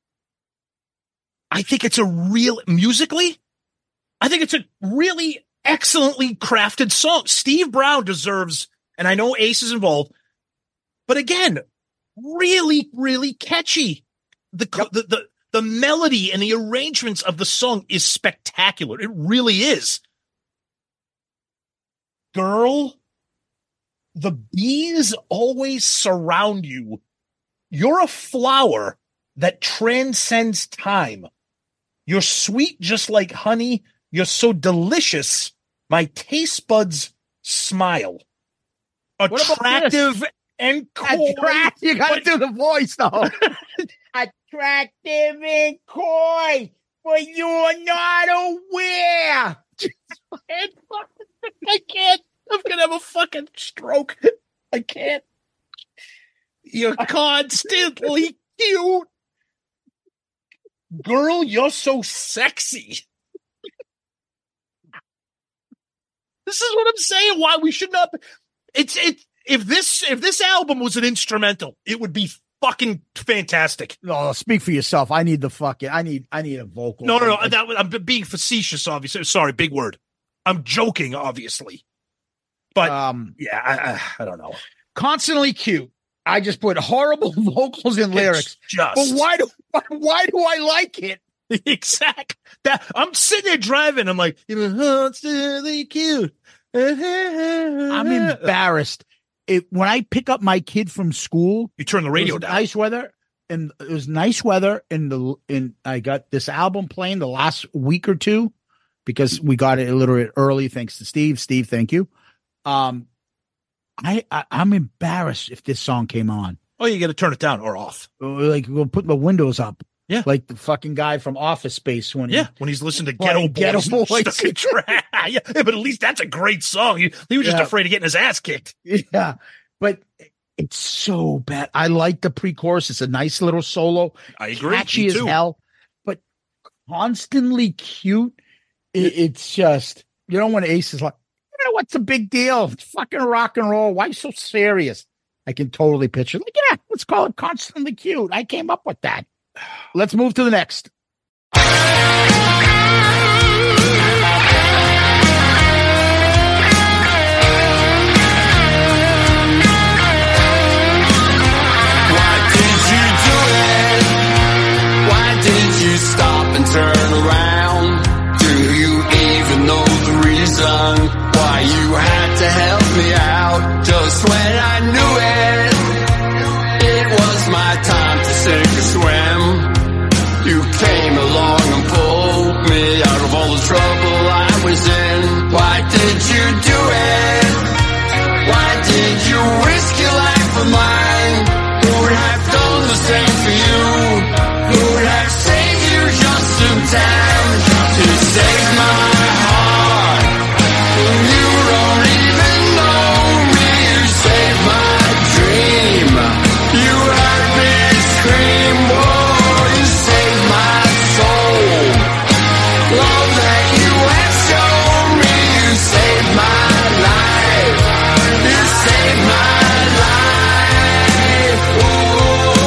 I think it's a real, musically, I think it's a really excellently crafted song. Steve Brown deserves, and I know Ace is involved, but again, really, really catchy. The, Yep. the, the, the melody and the arrangements of the song is spectacular. It really is. Girl, the bees always surround you. You're a flower that transcends time. You're sweet just like honey. You're so delicious. My taste buds smile. about Attractive and coy. Attract- you got to do the voice though. Attractive and coy, but you're not aware. I can't. I'm gonna have a fucking stroke. I can't. You're constantly cute. Girl, you're so sexy. This is what I'm saying. Why we should not. It's it. If this if this album was an instrumental, it would be fucking fantastic. No, speak for yourself. I need the fucking. I need. I need a vocal. No, no, no. That, I'm being facetious. Obviously, sorry. Big word. I'm joking. Obviously, but um, yeah, I, I, I don't know. Constantly cute. I just put horrible vocals and lyrics. It's just. But why do why, why do I like it? Exact. That I'm sitting there driving. I'm like, you're constantly cute. I'm embarrassed. It, when I pick up my kid from school, you turn the radio it was down. Nice weather, and it was nice weather. And the and I got this album playing the last week or two because we got it a little bit early. Thanks to Steve. Steve, thank you. Um, I, I I'm embarrassed if this song came on. Oh, you got to turn it down or off. Like we'll put the windows up. Yeah, like the fucking guy from Office Space when yeah he, when he's listening to playing Ghetto Boys. Ghetto Boys. Stuck in tra- yeah, but at least that's a great song. He, he was just Yeah. afraid of getting his ass kicked. Yeah, but it's so bad. I like the pre-chorus. It's a nice little solo. I agree. Catchy Me as too. hell, but constantly cute. It, it's just, you know, when Ace is like, you know, what's the big deal? It's fucking rock and roll. Why so serious? I can totally picture, like, yeah, let's call it constantly cute. I came up with that. Let's move to the next. Why did you do it? Why did you stop and turn around? Do you even know the reason why you had to help me out? Just when I knew it, it was my time to sink or swim. You came along and pulled me out of all the trouble I was in. Why did you do it? Why did you risk your life for mine? Who would have done the same for you? Who would have saved you just in time to save my heart? You don't even know me. You saved my dream. You heard me scream. Whoa, you saved my soul. Love that you have shown me. You saved my life. You saved my life. Whoa.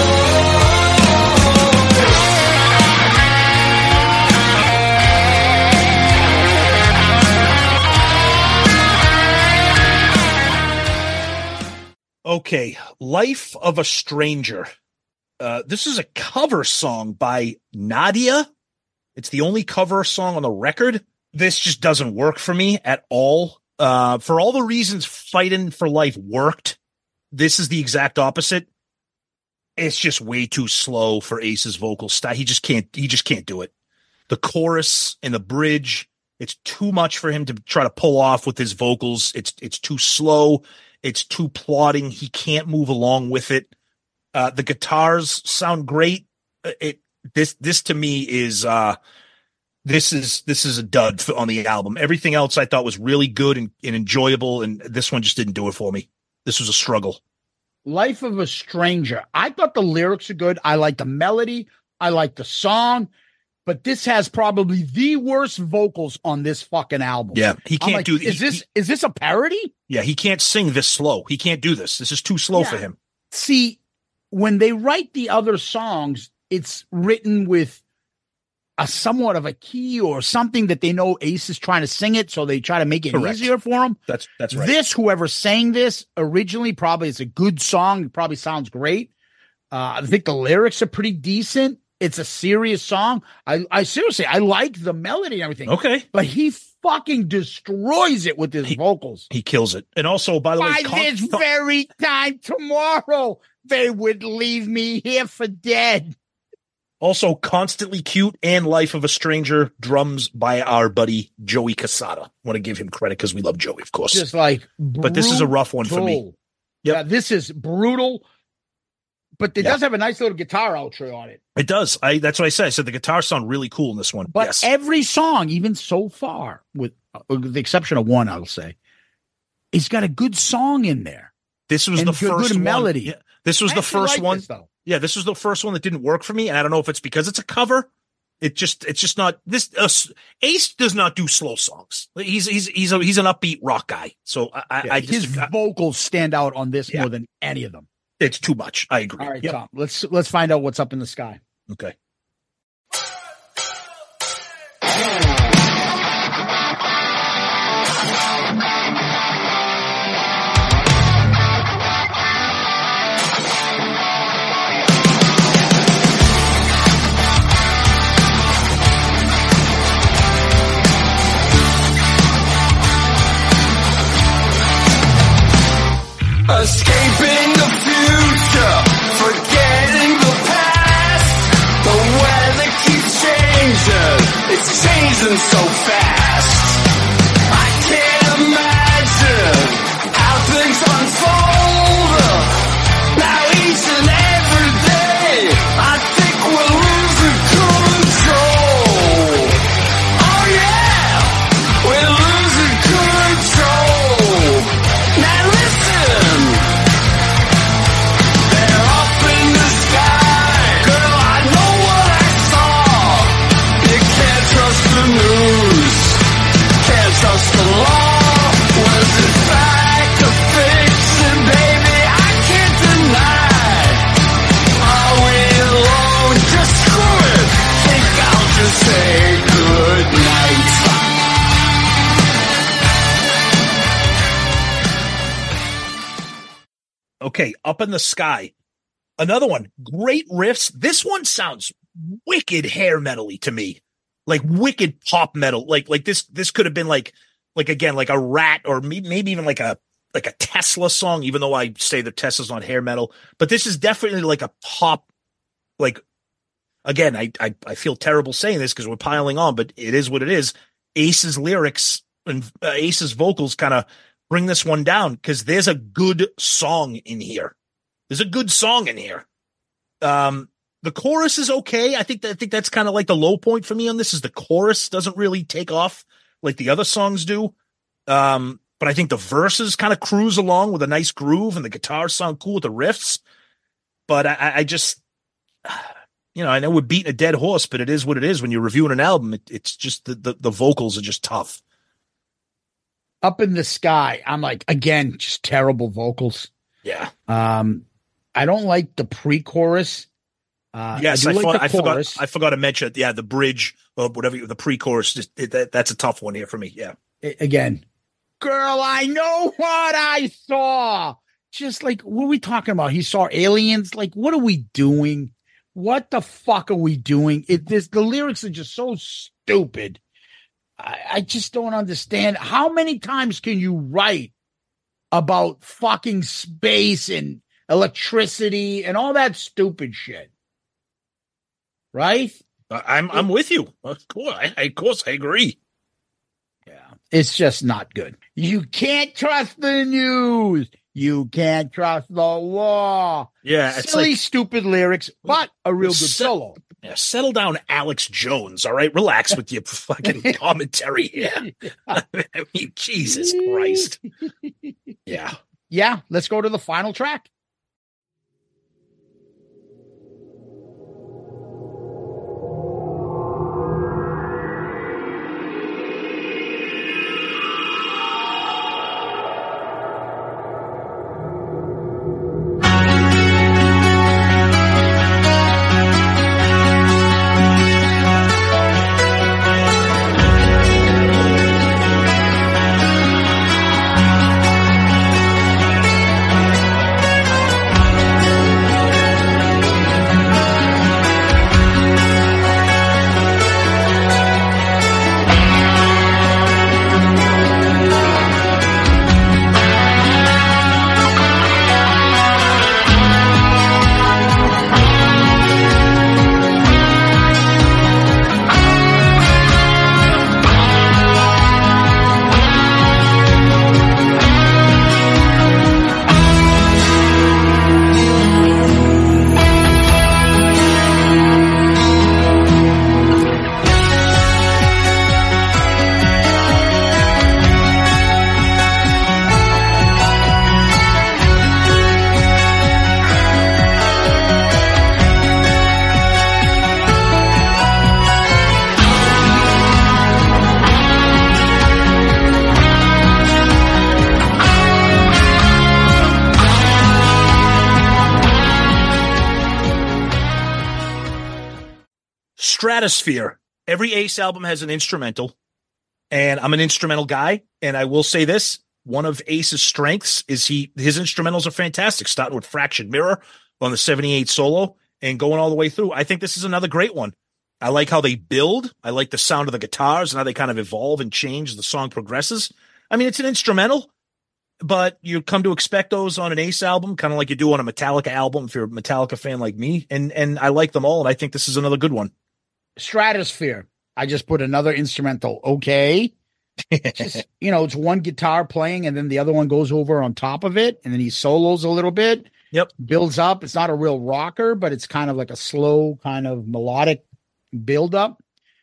Okay, Life of a Stranger. Uh, this is a cover song by Nadia. It's the only cover song on the record. This just doesn't work for me at all. Uh, for all the reasons Fighting for Life worked, this is the exact opposite. it's just way too slow for Ace's vocal style. He just can't. He just can't do it. The chorus and the bridge, it's too much for him to try to pull off with his vocals. It's it's too slow. It's too plodding. He can't move along with it. Uh, the guitars sound great. It this this to me is uh, this is this is a dud for, on the album. Everything else I thought was really good and, and enjoyable, and this one just didn't do it for me. This was a struggle. Life of a Stranger. I thought the lyrics are good. I like the melody. I like the song. But this has probably the worst vocals on this fucking album. Yeah, he can't like, do. Is he, this he, is this a parody? Yeah, he can't sing this slow. He can't do this. This is too slow yeah. for him. See, when they write the other songs, it's written with a somewhat of a key or something that they know Ace is trying to sing it, so they try to make it Correct. easier for him. That's that's right. This, whoever sang this originally, probably is a good song. It probably sounds great. Uh, I think the lyrics are pretty decent. It's a serious song. I, I seriously, I like the melody and everything. Okay. But he fucking destroys it with his he, vocals. He kills it. And also, by the By way, con- this very time tomorrow, they would leave me here for dead. Also, Constantly Cute and Life of a Stranger, drums by our buddy Joey Casada. Want to give him credit because we love Joey, of course. Just like, but this is a rough one for me. Yep. Yeah, this is brutal. But it yeah. does have a nice little guitar outro on it. It does. I that's what I said. I said the guitars sound really cool in this one. But yes. every song, even so far, with, uh, with the exception of one, I'll say, it's got a good song in there. This was and the good, first good one. melody. Yeah, this was I the first like one. This, though. Yeah, this was the first one that didn't work for me, and I don't know if it's because it's a cover. It just, it's just not this. Uh, Ace does not do slow songs. He's he's he's a, he's an upbeat rock guy. So I, yeah, I his just, vocals stand out on this yeah. more than any of them. It's too much. I agree. All right, yep. Tom. Let's let's find out what's up in the sky. Okay. Escaping the future, forgetting the past. The weather keeps changing, it's changing so fast. I can't imagine how things unfold. Now each and every day, I think we're losing control. Oh yeah, we're losing control. Now listen. They're up in the sky. Girl, I know what I saw. You can't trust the news. Can't trust the law. Was it fact or fiction, baby? I can't deny. Are we alone? Just screw it. Think I'll just say good night. Okay, Up in the Sky. Another one. Great riffs. This one sounds wicked hair metal-y to me. Like wicked pop metal. Like like this this could have been like like again like a Rat or maybe, maybe even like a like a Tesla song, even though I say that Tesla's not hair metal. But this is definitely like a pop, like again, I I, I feel terrible saying this because we're piling on, but it is what it is. Ace's lyrics and uh, Ace's vocals kind of bring this one down because there's a good song in here. There's a good song in here. Um, the chorus is okay. I think that, I think that's kind of like the low point for me on this is the chorus doesn't really take off like the other songs do. Um, but I think the verses kind of cruise along with a nice groove and the guitars sound cool with the riffs. But I, I just, you know, I know we're beating a dead horse, but it is what it is. When you're reviewing an album, it, it's just the, the, the vocals are just tough. Up in the Sky, I'm like, again, just terrible vocals. Yeah. Um, I don't like the pre-chorus. Uh, yes, I, I, do like thought, the I forgot. chorus. I forgot to mention. Yeah, the bridge or whatever the pre-chorus. Just it, that, that's a tough one here for me. Yeah. I, again, girl, I know what I saw. Just like, what are we talking about? He saw aliens. Like, what are we doing? What the fuck are we doing? It this the lyrics are just so stupid. I, I just don't understand. How many times can you write about fucking space and electricity and all that stupid shit. Right? I'm I'm with you. Of course, I, of course, I agree. Yeah, it's just not good. You can't trust the news. You can't trust the law. Yeah, it's silly, like, stupid lyrics, but a real good se- solo. Yeah, settle down, Alex Jones. All right, relax with your fucking commentary here. I mean, Jesus Christ. Yeah, yeah. Let's go to the final track. Stratosphere. Every Ace album has an instrumental, and I'm an instrumental guy. And I will say this: one of Ace's strengths is he his instrumentals are fantastic. Starting with Fractured Mirror on the seventy-eight solo and going all the way through. I think this is another great one. I like how they build. I like the sound of the guitars and how they kind of evolve and change as the song progresses. I mean, it's an instrumental, but you come to expect those on an Ace album, kind of like you do on a Metallica album if you're a Metallica fan like me. And and I like them all, and I think this is another good one. Stratosphere. I just put another instrumental. Okay. Just, you know, it's one guitar playing and then the other one goes over on top of it. And then he solos a little bit. Yep. Builds up. It's not a real rocker, but it's kind of like a slow kind of melodic build up.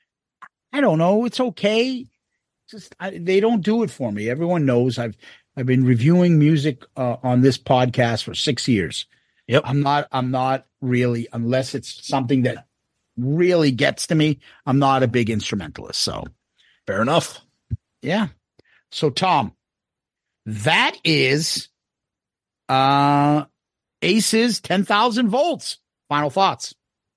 I don't know. It's okay. Just, I, they don't do it for me. Everyone knows I've, I've been reviewing music uh, on this podcast for six years. Yep. I'm not, I'm not really, unless it's something that really gets to me, I'm not a big instrumentalist. So fair enough. Yeah. So Tom, that is uh Ace's ten thousand volts. Final thoughts.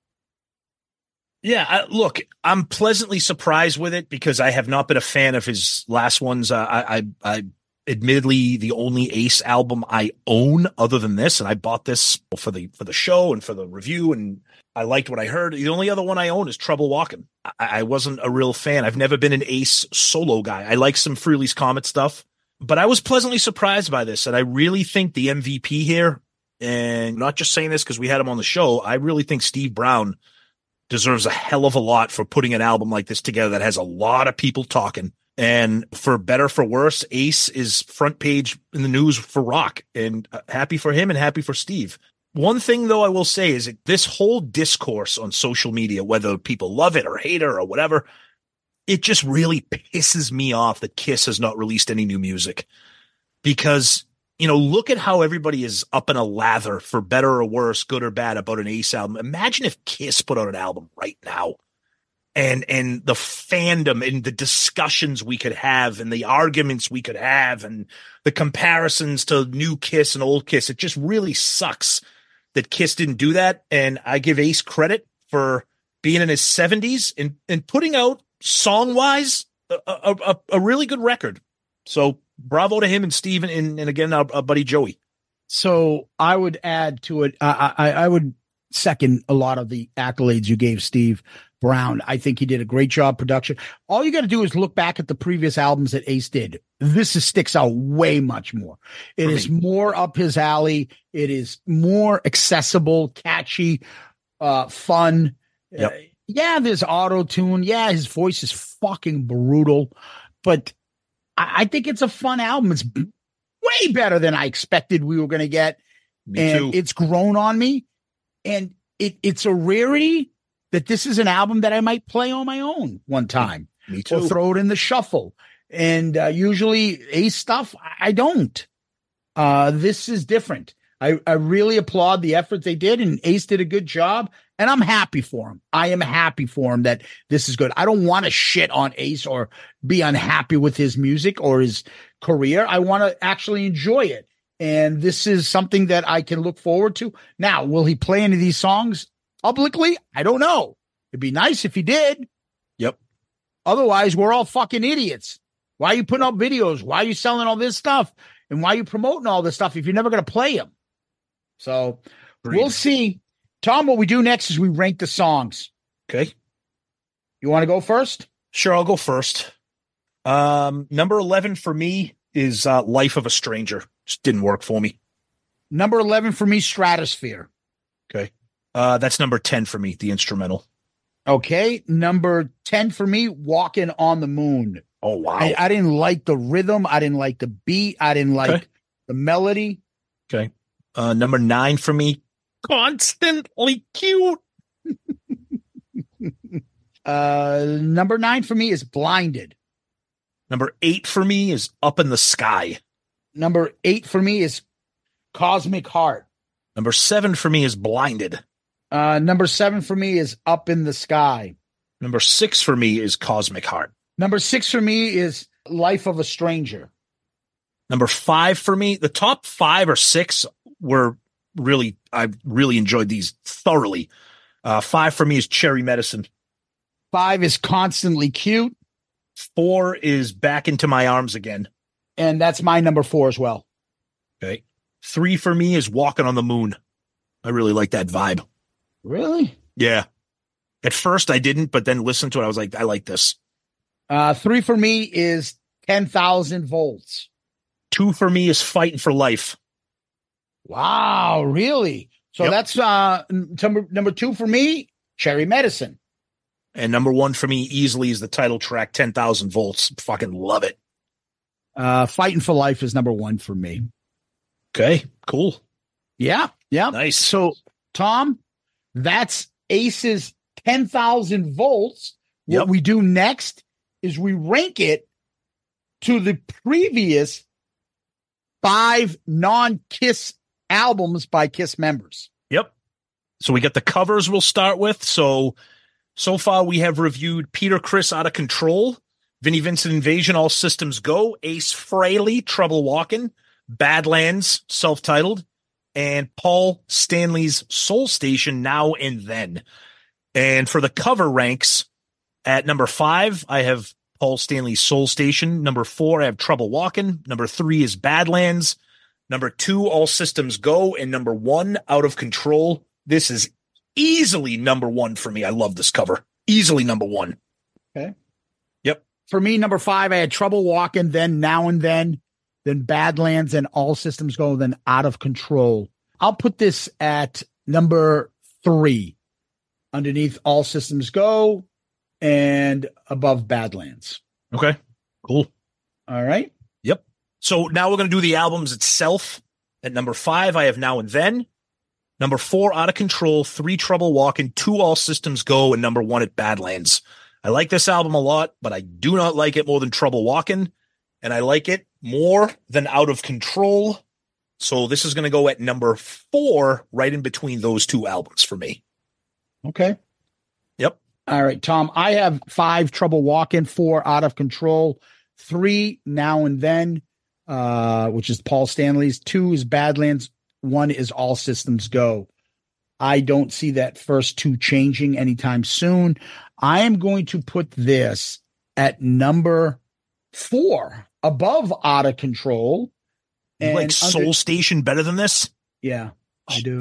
Yeah, I, look, I'm pleasantly surprised with it because I have not been a fan of his last ones. Uh, I, I, I admittedly the only Ace album I own other than this, and I bought this for the for the show and for the review, and I liked what I heard. The only other one I own is Trouble Walking. I, I wasn't a real fan. I've never been an Ace solo guy. I like some Frehley's Comet stuff, but I was pleasantly surprised by this, and I really think the M V P here, and I'm not just saying this because we had him on the show, I really think Steve Brown deserves a hell of a lot for putting an album like this together that has a lot of people talking. And for better, for worse, Ace is front page in the news for rock, and uh, happy for him and happy for Steve. One thing, though, I will say is that this whole discourse on social media, whether people love it or hate it or whatever, it just really pisses me off that Kiss has not released any new music. Because, you know, look at how everybody is up in a lather, for better or worse, good or bad, about an Ace album. Imagine if Kiss put out an album right now. And and the fandom and the discussions we could have and the arguments we could have and the comparisons to new Kiss and old Kiss. It just really sucks that Kiss didn't do that. And I give Ace credit for being in his seventies and, and putting out, song-wise, a, a, a really good record. So bravo to him and Steve and, and again, our, our buddy Joey. So I would add to it, I, I, I would second a lot of the accolades you gave Steve Brown. I think he did a great job production. All you got to do is look back at the previous albums that Ace did. This is, sticks out way much more. It is more up his alley. It is more accessible, catchy, uh, fun. Yep. Uh, yeah, there's auto-tune. Yeah, his voice is fucking brutal. But I, I think it's a fun album. It's b- way better than I expected we were going to get. Me and too. It's grown on me. And it it's a rarity that this is an album that I might play on my own one time. Me too. Or throw it in the shuffle. And uh, usually Ace stuff, I don't. Uh, this is different. I, I really applaud the effort they did, and Ace did a good job, and I'm happy for him. I am happy for him that this is good. I don't want to shit on Ace or be unhappy with his music or his career. I want to actually enjoy it. And this is something that I can look forward to. Now, will he play any of these songs publicly? I don't know. It'd be nice if he did. Yep. Otherwise, we're all fucking idiots. Why are you putting up videos? Why are you selling all this stuff? And why are you promoting all this stuff if you're never going to play them? So Agreed. We'll see. Tom, what we do next is we rank the songs. Okay. You want to go first? Sure, I'll go first. Um, number eleven for me is uh, Life of a Stranger. Just didn't work for me. Number eleven for me, Stratosphere. Okay. Uh, that's number ten for me, the instrumental. Okay. Number ten for me, Walking on the Moon. Oh, wow. I, I didn't like the rhythm. I didn't like the beat. I didn't like Okay. the melody. Okay. Uh, number nine for me, Constantly Cute. Uh, number nine for me is Blinded. Number eight for me is Up in the Sky. Number eight for me is Cosmic Heart. Number seven for me is Blinded. Uh, number seven for me is Up in the Sky. Number six for me is Cosmic Heart. Number six for me is Life of a Stranger. Number five for me, the top five or six were really, I really enjoyed these thoroughly. Uh, five for me is Cherry Medicine. Five is Constantly Cute. Four is Back Into My Arms Again. And that's my number four as well. Okay. Three for me is Walking on the Moon. I really like that vibe. Really? Yeah. At first I didn't, but then listened to it. I was like, I like this. Uh, three for me is ten thousand volts. Two for me is Fighting for Life. Wow, really? So Yep. that's uh, number, number two for me, Cherry Medicine. And number one for me easily is the title track, ten thousand volts. Fucking love it. Uh, Fighting for Life is number one for me. Okay, cool. Yeah, yeah. Nice. So, Tom, that's Ace's ten thousand volts. What Yep. we do next is we rank it to the previous five non-Kiss albums by Kiss members. Yep. So we got the covers we'll start with. So, so far we have reviewed Peter Criss, Out of Control, Vinnie Vincent Invasion, All Systems Go, Ace Frehley, Trouble Walking, Badlands, self-titled, and Paul Stanley's Soul Station, Now and Then. And for the cover ranks, at number five, I have Paul Stanley's Soul Station. Number four, I have Trouble Walking. Number three is Badlands. Number two, All Systems Go. And number one, Out of Control. This is easily number one for me. I love this cover. Easily number one. Okay. Yep. For me, number five, I had Trouble Walking, then Now and Then, then Badlands, and All Systems Go, then Out of Control. I'll put this at number three, underneath All Systems Go and above Badlands. Okay. Cool. All right. Yep. So now we're going to do the albums itself. At number five, I have Now and Then. Number four, Out of Control. Three, Trouble Walking. Two, All Systems Go. And number one at Badlands. I like this album a lot, but I do not like it more than Trouble Walking. And I like it more than Out of Control. So this is going to go at number four, right in between those two albums for me. Okay. Yep. All right, Tom, I have five, Trouble Walking, four, Out of Control, three, Now and Then, uh, which is Paul Stanley's, two is Badlands, one is All Systems Go. I don't see that first two changing anytime soon. I am going to put this at number four, above Out of Control. You like Soul under- Station better than this? Yeah, I Oh, do. wow.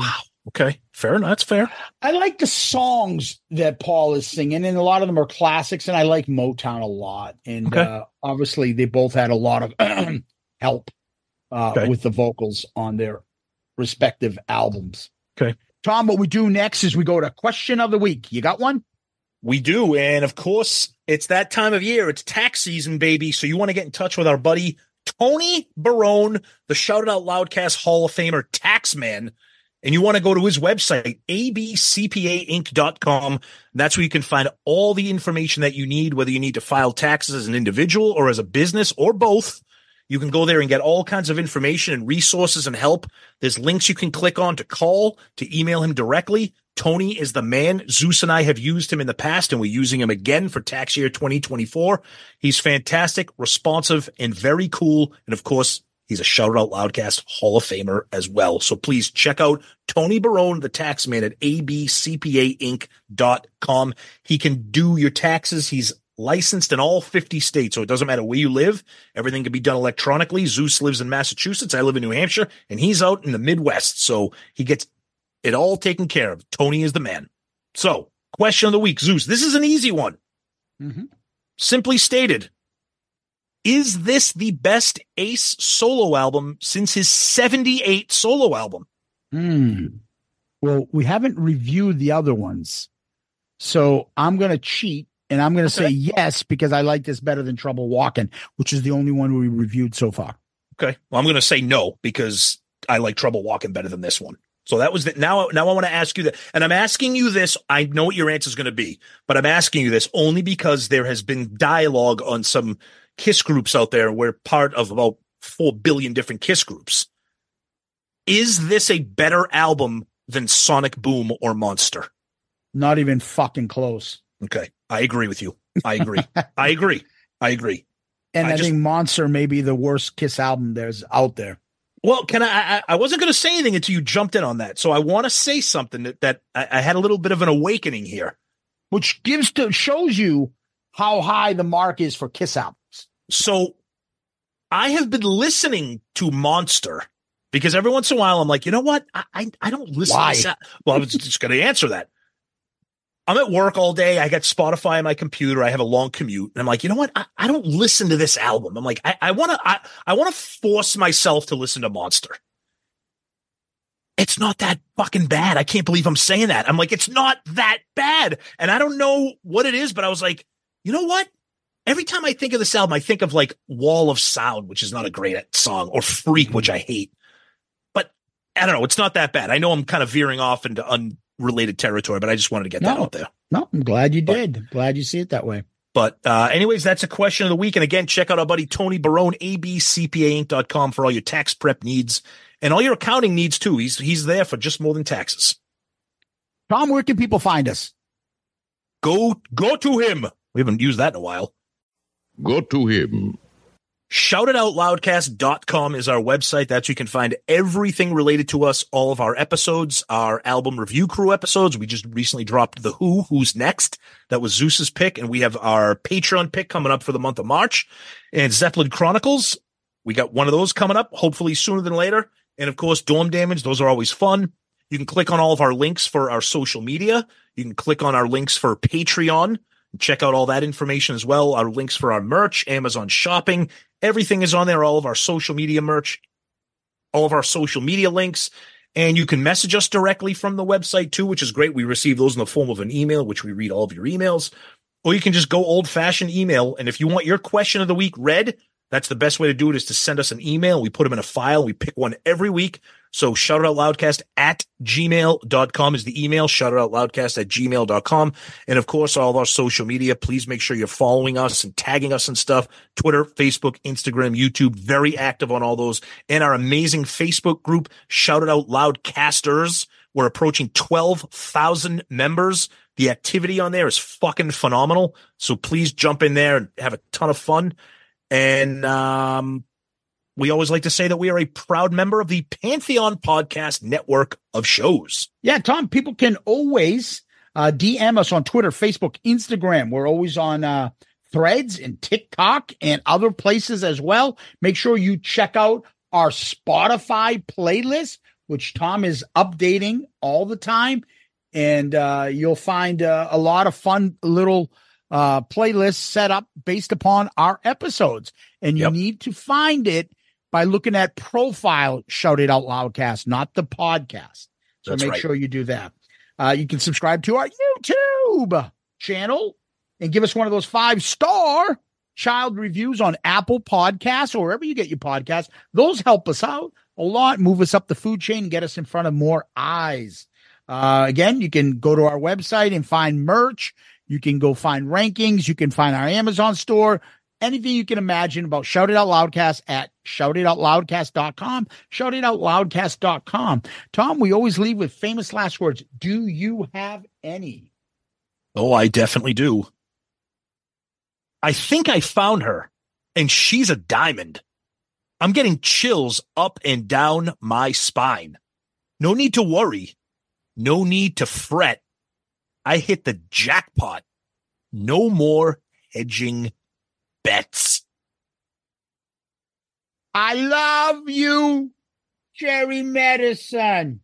Okay, fair enough. That's fair. I like the songs that Paul is singing, and a lot of them are classics, and I like Motown a lot. And Okay. uh, obviously, they both had a lot of help uh, Okay. with the vocals on their respective albums. Okay. Tom, what we do next is we go to Question of the Week. You got one? We do. And of course, it's that time of year. It's tax season, baby. So you want to get in touch with our buddy, Tony Barone, the Shout It Out Loudcast Hall of Famer Taxman. And you want to go to his website, a b c p a inc dot com. That's where you can find all the information that you need, whether you need to file taxes as an individual or as a business or both. You can go there and get all kinds of information and resources and help. There's links you can click on to call, to email him directly. Tony is the man. Zeus and I have used him in the past, and we're using him again for tax year twenty twenty-four. He's fantastic, responsive, and very cool. And of course, he's a Shout It Out Loudcast Hall of Famer as well. So please check out Tony Barone, the Taxman, at a b c p a inc dot com. He can do your taxes. He's licensed in all fifty states, so it doesn't matter where you live. Everything can be done electronically. Zeus lives in Massachusetts. I live in New Hampshire, and he's out in the Midwest, so he gets it all taken care of. Tony is the man. So, question of the week, Zeus. This is an easy one. Mm-hmm. Simply stated, is this the best Ace solo album since his seventy-eight solo album? Hmm. Well, we haven't reviewed the other ones, so I'm going to cheat, and I'm going to Okay. say yes because I like this better than Trouble Walking, which is the only one we reviewed so far. Okay. Well, I'm going to say no because I like Trouble Walking better than this one. So that was the, now, now I want to ask you that. And I'm asking you this. I know what your answer is going to be, but I'm asking you this only because there has been dialogue on some Kiss groups out there. We're part of about four billion different Kiss groups. Is this a better album than Sonic Boom or Monster? Not even fucking close. Okay. I agree with you. I agree. I agree. I agree. And I I, just- think Monster may be the worst Kiss album there's out there. Well, can I, I, I wasn't going to say anything until you jumped in on that. So I want to say something that, that I, I had a little bit of an awakening here. Which gives to shows you how high the mark is for Kiss albums. So I have been listening to Monster because every once in a while I'm like, you know what? I, I, I don't listen Why? to this. al- Well, I was just going to answer that. I'm at work all day. I got Spotify on my computer. I have a long commute. And I'm like, you know what? I, I don't listen to this album. I'm like, I, I want to, I, I want to force myself to listen to Monster. It's not that fucking bad. I can't believe I'm saying that. I'm like, it's not that bad. And I don't know what it is, but I was like, you know what? Every time I think of this album, I think of like Wall of Sound, which is not a great song, or Freak, which I hate. But I don't know. It's not that bad. I know I'm kind of veering off into unrelated territory, but I just wanted to get that No. out there. No, I'm glad you But- did. Glad you see it that way. But uh, anyways, that's a question of the week. And again, check out our buddy Tony Barone, a b c p a inc dot com for all your tax prep needs and all your accounting needs too. He's he's there for just more than taxes. Tom, where can people find us? Go go to him. We haven't used that in a while. Go to him. shout it out loudcast dot com is our website. That's where you can find everything related to us, all of our episodes, our album review crew episodes. We just recently dropped The Who, Who's Next. That was Zeus's pick, and we have our Patreon pick coming up for the month of March. And Zeppelin Chronicles, we got one of those coming up, hopefully sooner than later. And of course, Dorm Damage, those are always fun. You can click on all of our links for our social media. You can click on our links for Patreon. Check out all that information as well. Our links for our merch, Amazon shopping, everything is on there. All of our social media merch, all of our social media links. And you can message us directly from the website too, which is great. We receive those in the form of an email, which we read all of your emails. Or you can just go old fashioned email. And if you want your question of the week read, that's the best way to do it, is to send us an email. We put them in a file. We pick one every week. So shout it out loudcast at gmail dot com is the email. Shout it out loudcast at gmail dot com. And of course, all of our social media, please make sure you're following us and tagging us and stuff. Twitter, Facebook, Instagram, YouTube, very active on all those. And our amazing Facebook group, Shout It Out Loudcasters. We're approaching twelve thousand members. The activity on there is fucking phenomenal. So please jump in there and have a ton of fun. And, um, we always like to say that we are a proud member of the Pantheon Podcast Network of shows. Yeah, Tom, people can always uh, D M us on Twitter, Facebook, Instagram. We're always on uh, Threads and TikTok and other places as well. Make sure you check out our Spotify playlist. which Tom is updating all the time. And uh, you'll find uh, a lot of fun little uh, playlists set up based upon our episodes. And you yep. need to find it by looking at profile Shout It Out Loudcast, not the podcast. So That's make right. sure you do that. Uh, you can subscribe to our YouTube channel and give us one of those five-star child reviews on Apple Podcasts or wherever you get your podcasts. Those help us out a lot, move us up the food chain, and get us in front of more eyes. Uh, again, you can go to our website and find merch. You can go find rankings. You can find our Amazon store. Anything you can imagine about Shout It Out Loudcast at shout it out loudcast dot com, shout it out loudcast dot com. Tom, we always leave with famous last words. Do you have any? Oh, I definitely do. I think I found her, and she's a diamond. I'm getting chills up and down my spine. No need to worry. No need to fret. I hit the jackpot. No more hedging bets. I love you, Jerry Medicine.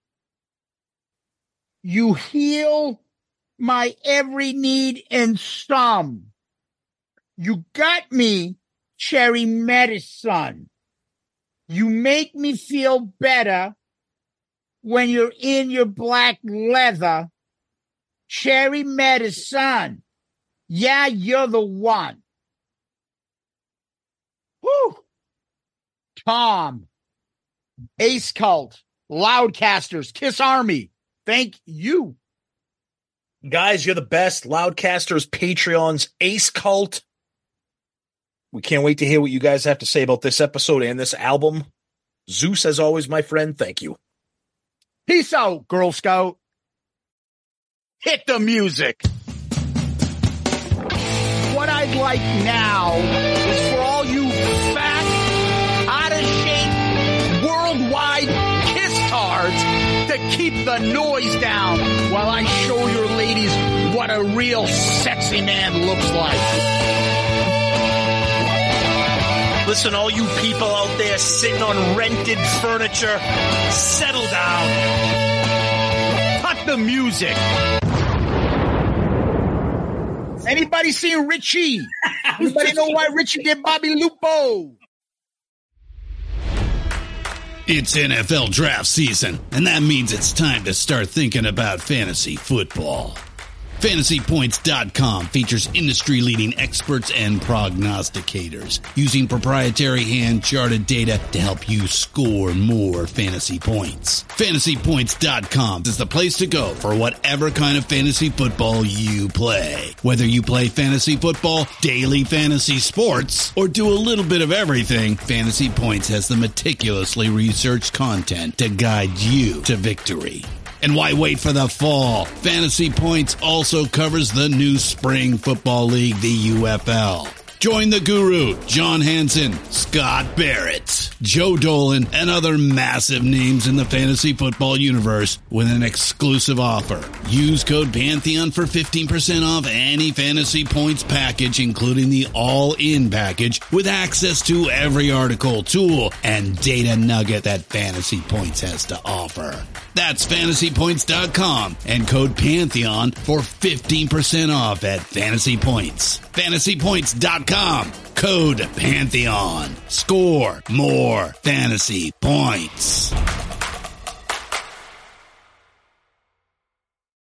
You heal my every need and some. You got me, Cherry Medicine. You make me feel better when you're in your black leather. Cherry Medicine. Yeah, you're the one. Whew. Tom, Ace Cult, Loudcasters, Kiss Army. Thank you. Guys, you're the best. Loudcasters, Patreons, Ace Cult. We can't wait to hear what you guys have to say about this episode and this album. Zeus, as always, my friend, thank you. Peace out, Girl Scout. Hit the music. What I'd like now is for all you fat, out-of-shape, worldwide kiss-tards to keep the noise down while I show your ladies what a real sexy man looks like. Listen, all you people out there sitting on rented furniture, settle down. Cut the music. Anybody seen Richie? Anybody know why Richie did Bobby Lupo? It's N F L draft season, and that means it's time to start thinking about fantasy football. Fantasy Points dot com features industry-leading experts and prognosticators using proprietary hand-charted data to help you score more fantasy points. Fantasy Points dot com is the place to go for whatever kind of fantasy football you play. Whether you play fantasy football, daily fantasy sports, or do a little bit of everything, Fantasy Points has the meticulously researched content to guide you to victory. And why wait for the fall? Fantasy Points also covers the new spring football league, the U F L. Join the guru, John Hansen, Scott Barrett, Joe Dolan, and other massive names in the fantasy football universe with an exclusive offer. Use code Pantheon for fifteen percent off any Fantasy Points package, including the all-in package, with access to every article, tool, and data nugget that Fantasy Points has to offer. That's Fantasy Points dot com and code Pantheon for fifteen percent off at Fantasy Points. Fantasy Points dot com, code Pantheon. Score more fantasy points.